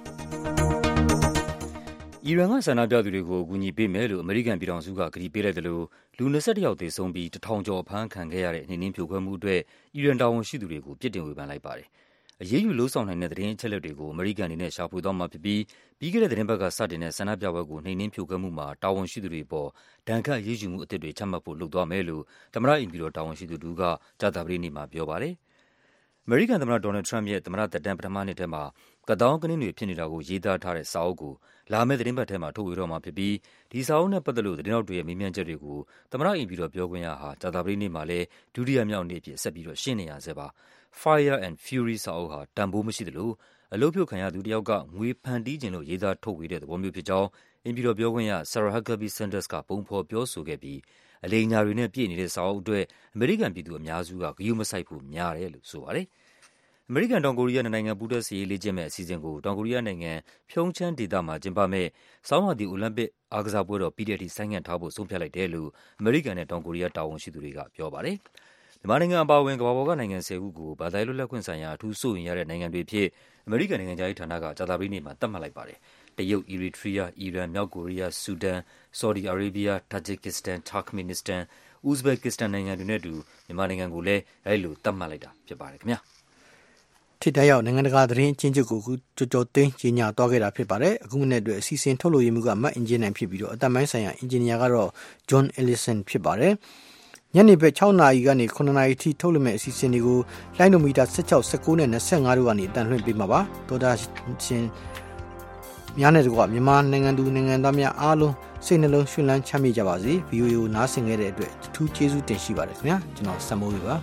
အီရန်ကဆန္ဒပြသူတွေကိုအကူအညီပေးမယ်လို့အမေရိကန်ပြည်ထောင်စုကကတိပေးလိုက်တယ်လို့လူ21ယောက်သေဆုံးပြီး1000ကျော်အဖမ်းခံခဲ့ရတဲ့နှိမ်နင်းဖြိုခွဲမှုအတွက်အီရန်တာဝန်ရှိသူတွေကိုပြစ်တင်ဝေဖန်လိုက်ပါတယ်။အရေးယူလို့ဆောင်နိုင်တဲ့သတင်းအချက်အလက်တွေကိုအမေရိကန်အနေနဲ့ရှာဖွေသွားမှာဖြစ်ပြီးပြီးခဲ့တဲ့သတင်းပတ်ကစတင်တဲ့ဆန္ဒပြပွဲကိုနှိမ်နင်းဖြိုခွဲမှုမှာတာဝန်ရှိသူတွေပေါ်ဒဏ်ခတ်အရေးယူမှုအသစ်တွေချမှတ်ဖို့လုပ်သွားမယ်လို့သမ္မတအိမ်ဖြူတော်တာဝန်ရှိသူတို့ကကြာသပတေးနေ့မှာပြောပါတယ်။အမေရိကန်သမ္မတဒေါ်နယ်ထရမ့်ရဲ့သမ္မတသက်တမ်းပထမနှစ်ထဲမှာကသောင်းကနင်းတွေဖြစ်နေတာကိုရေးသားထားတဲ့စာအုပ်ကိုလာမယ့်သတင်းပတ်ထဲမှာထုတ်ဝေတော့မှာဖြစ်ပြီးဒီစာအုပ်နဲ့ပတ်သက်လို့သတင်းတောက်တွေရဲ့မေးမြန်းချက်တွေကိုသမ္မတအိမ်ဖြူတော်ပြောခွင့်ရဟာကြာသပတေးနေ့မှာလည်းဒုတိယမြောက်နေ့အဖြစ်ဆက်ပြီးတော့ရှင်းနေရဆဲပါ။ Fire and Fury စာအုပ်ဟာတန်ဖိုးမရှိသလိုအလုပ်ဖြုတ်ခံရသူတယောက်ကငွေဖန်တီးခြင်းလို့ရေးသားထုတ်ဝေတဲ့သဘောမျိုးဖြစ်ကြောင်းအိမ်ဖြူတော်ပြောခွင့်ရ Sarah Huckabee Sanders ကပုံဖော်ပြောဆိုခဲ့ပြီးအလိမ်ညာတွေနဲ့ပြည့်နေတဲ့စာအုပ်အတွက်အမေရိကန်ပြည်သူအများစုကဂရုမစိုက်ဖို့များတယ်လို့ဆိုပါတယ်။အမေရိကန်တောင်ကိုရီးယားနိုင်ငံပူးတွဲစစ်ရေးလေ့ကျင့်မဲ့အစီအစဉ်ကိုတောင်ကိုရီးယားနိုင်ငံဖြုံချမ်းဒေသမှာကျင်းပမဲ့ဆောင်းရာသီအိုလံပစ်အားကစားပွဲတော်ပြီးတဲ့အထိဆိုင်းငံ့ထားဖို့ဆုံးဖြတ်လိုက်တယ်လို့အမေရိကန်နဲ့တောင်ကိုရီးယားတာဝန်ရှိသူတွေကပြောပါတယ်။မြန်မာနိုင်ငံအပါအဝင်ကမ္ဘာပေါ်ကနိုင်ငံ10ခုကိုဘာသာရေးလွတ်လပ်ခွင့်ဆိုင်ရာအထူးစိုးရိမ်ရတဲ့နိုင်ငံတွေဖြစ်အမေရိကန်နိုင်ငံခြားရေးဌာနကကြာသပတေးနေ့မှာသတ်မှတ်လိုက်ပါတယ်။တရုတ်၊အီရီထရီးယား၊အီရန်၊မြောက်ကိုရီးယား၊ဆူဒန်၊ဆော်ဒီအာရေးဗီးယား၊တာဂျစ်ကစ္စတန်၊တာခ်မင်နစ္စတန်၊ဥဇဘက်ကစ္စတန်နိုင်ငံတွေနဲ့အတူမြန်မာနိုင်ငံကိုလည်းအဲဒီလိုသတ်မှတ်လိုက်တာဖြစ်ပါတယ်ခင်ဗျာ။ထိတဲ့ရောက်နိုင်ငံတကာသတင်းချင်းချုပ်ကိုကြော်ကြော်သိန်းကြီးညာသွားခဲ့တာဖြစ်ပါတယ်အခုမနေ့အတွက်အစီအစဉ်ထုတ်လို့ရမှုကမတ်အင်ဂျင်နိုင်ဖြစ်ပြီးတော့အသက်ပိုင်းဆိုင်ရာအင်ဂျင်နီယာကတော့ John Ellison ဖြစ်ပါတယ်ညနေဘက်6နာရီကနေ9နာရီထိထုတ်လွှင့်မဲ့အစီအစဉ်တွေကိုလိုင်းနိုမီတာ16 19နဲ့25တို့ကနေအတန်လွှင့်ပေးမှာပါဒေါ်တာရှင်များနဲ့တကွမြန်မာနိုင်ငံသူနိုင်ငံသားများအားလုံးစိတ်နှလုံးရှင်လန်းချမ်းမြေ့ကြပါစေ VOA ကိုနားဆင်ခဲ့တဲ့အတွက်အထူးကျေးဇူးတင်ရှိပါတယ်ခင်ဗျာကျွန်တော်စံမိုးပါ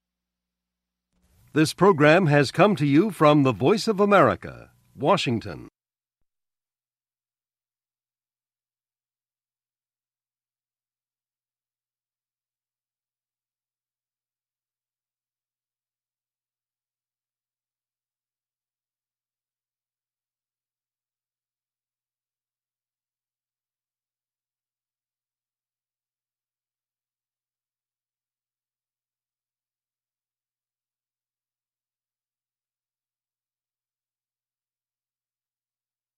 This program has come to you from the Voice of America, Washington.